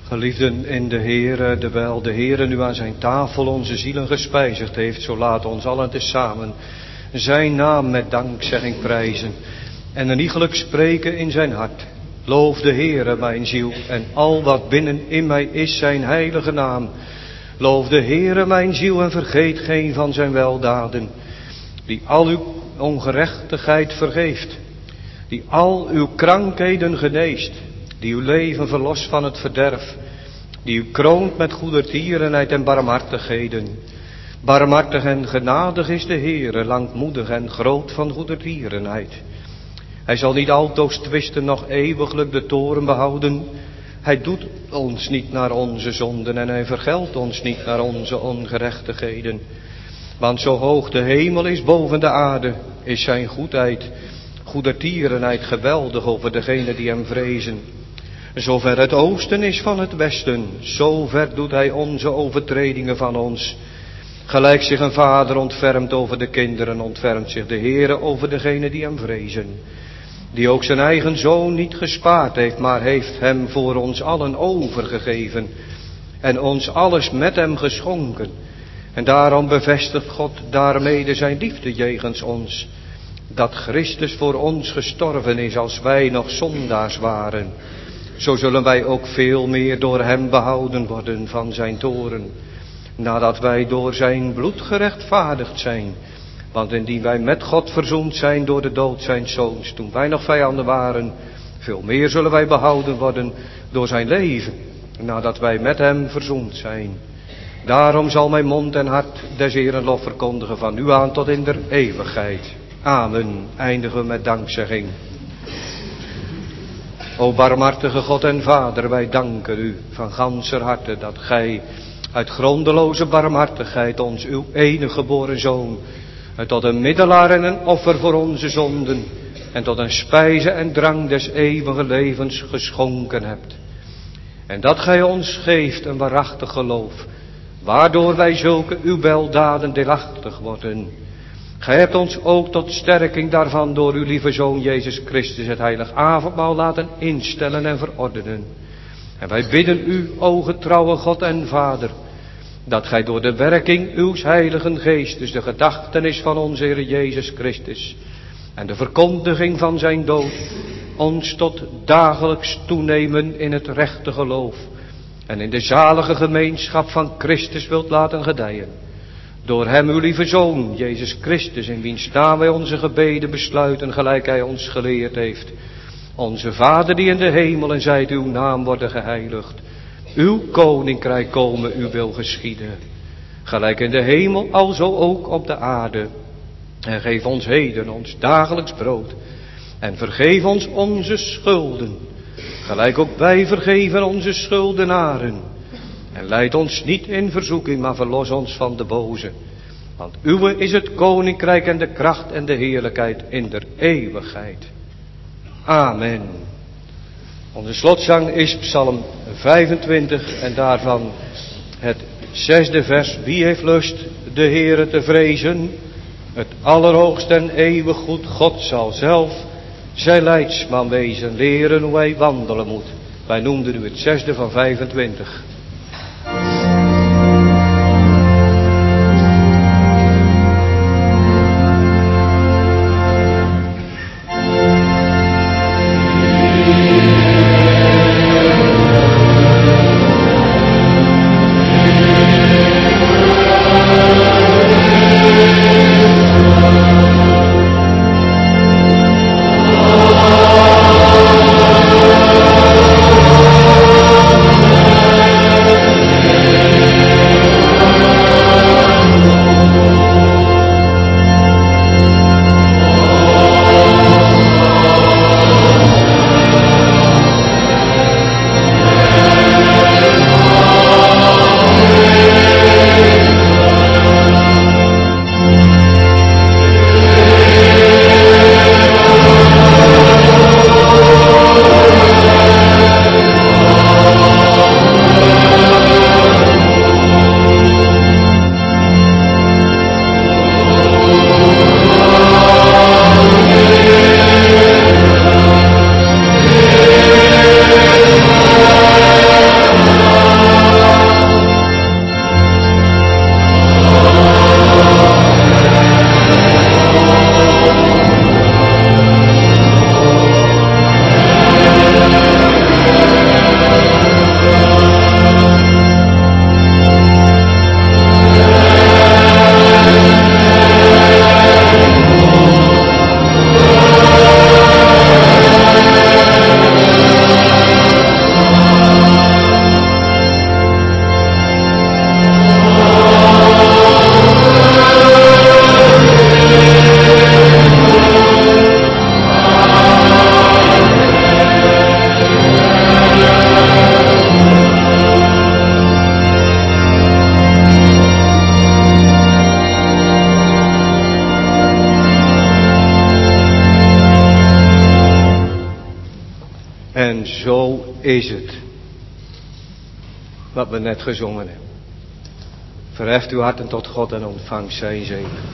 Geliefden in de Heere, terwijl de Heere nu aan zijn tafel onze zielen gespijzigd heeft, zo laat ons allen tezamen zijn naam met dankzegging prijzen en een iegelijk spreken in zijn hart. Loof de Heere, mijn ziel, en al wat binnen in mij is zijn heilige naam. Loof de Heere, mijn ziel, en vergeet geen van zijn weldaden, die al uw ongerechtigheid vergeeft, die al uw krankheden geneest, die uw leven verlost van het verderf, die u kroont met goedertierenheid en barmhartigheden. Barmhartig en genadig is de Heere, langmoedig en groot van goedertierenheid. Hij zal niet altoos twisten, nog eeuwiglijk de toren behouden. Hij doet ons niet naar onze zonden en hij vergeldt ons niet naar onze ongerechtigheden. Want zo hoog de hemel is boven de aarde, is zijn goedheid, goedertierenheid geweldig over degenen die hem vrezen. Zover het oosten is van het westen, zover doet hij onze overtredingen van ons. Gelijk zich een vader ontfermt over de kinderen, ontfermt zich de Heere over degenen die hem vrezen. Die ook zijn eigen zoon niet gespaard heeft, maar heeft hem voor ons allen overgegeven en ons alles met hem geschonken. En daarom bevestigt God daarmede zijn liefde jegens ons, dat Christus voor ons gestorven is als wij nog zondaars waren. Zo zullen wij ook veel meer door hem behouden worden van zijn toren, nadat wij door zijn bloed gerechtvaardigd zijn. Want indien wij met God verzoend zijn door de dood zijn zoons, toen wij nog vijanden waren, veel meer zullen wij behouden worden door zijn leven, nadat wij met hem verzoend zijn. Daarom zal mijn mond en hart des Heeren lof verkondigen van nu aan tot in der eeuwigheid. Amen. Eindigen we met dankzegging. O barmhartige God en Vader, wij danken u van ganser harte dat gij uit grondeloze barmhartigheid ons uw enige geboren zoon tot een middelaar en een offer voor onze zonden en tot een spijze en drank des eeuwige levens geschonken hebt. En dat gij ons geeft een waarachtig geloof, waardoor wij zulke uw weldaden deelachtig worden. Gij hebt ons ook tot sterking daarvan door uw lieve Zoon Jezus Christus het heilig avondmaal laten instellen en verordenen. En wij bidden u, o getrouwe God en Vader, dat gij door de werking uws heiligen geestes de gedachtenis van onze Heer Jezus Christus en de verkondiging van zijn dood ons tot dagelijks toenemen in het rechte geloof en in de zalige gemeenschap van Christus wilt laten gedijen. Door hem uw lieve Zoon, Jezus Christus, in wiens naam wij onze gebeden besluiten, gelijk hij ons geleerd heeft. Onze Vader die in de hemel, en zijt uw naam worden geheiligd. Uw koninkrijk komen, uw wil geschieden. Gelijk in de hemel, alzo ook op de aarde. En geef ons heden ons dagelijks brood. En vergeef ons onze schulden. Gelijk ook wij vergeven onze schuldenaren. En leid ons niet in verzoeking, maar verlos ons van de boze. Want uwe is het koninkrijk en de kracht en de heerlijkheid in der eeuwigheid. Amen. Onze slotzang is Psalm vijfentwintig en daarvan het zesde vers. Wie heeft lust de Heere te vrezen? Het allerhoogst en eeuwig goed God zal zelf zijn leidsman wezen, leren hoe hij wandelen moet. Wij noemden u het zesde van vijfentwintig. Oh zo is het. Wat we net gezongen hebben. Verheft uw harten tot God en ontvang zijn zegen.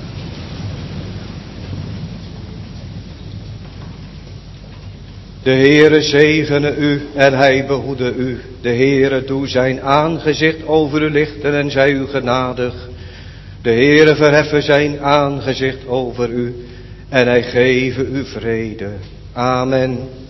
De Heere zegene u en hij behoede u. De Heere doe zijn aangezicht over u lichten en zij u genadig. De Heere verheffe zijn aangezicht over u en hij geven u vrede. Amen.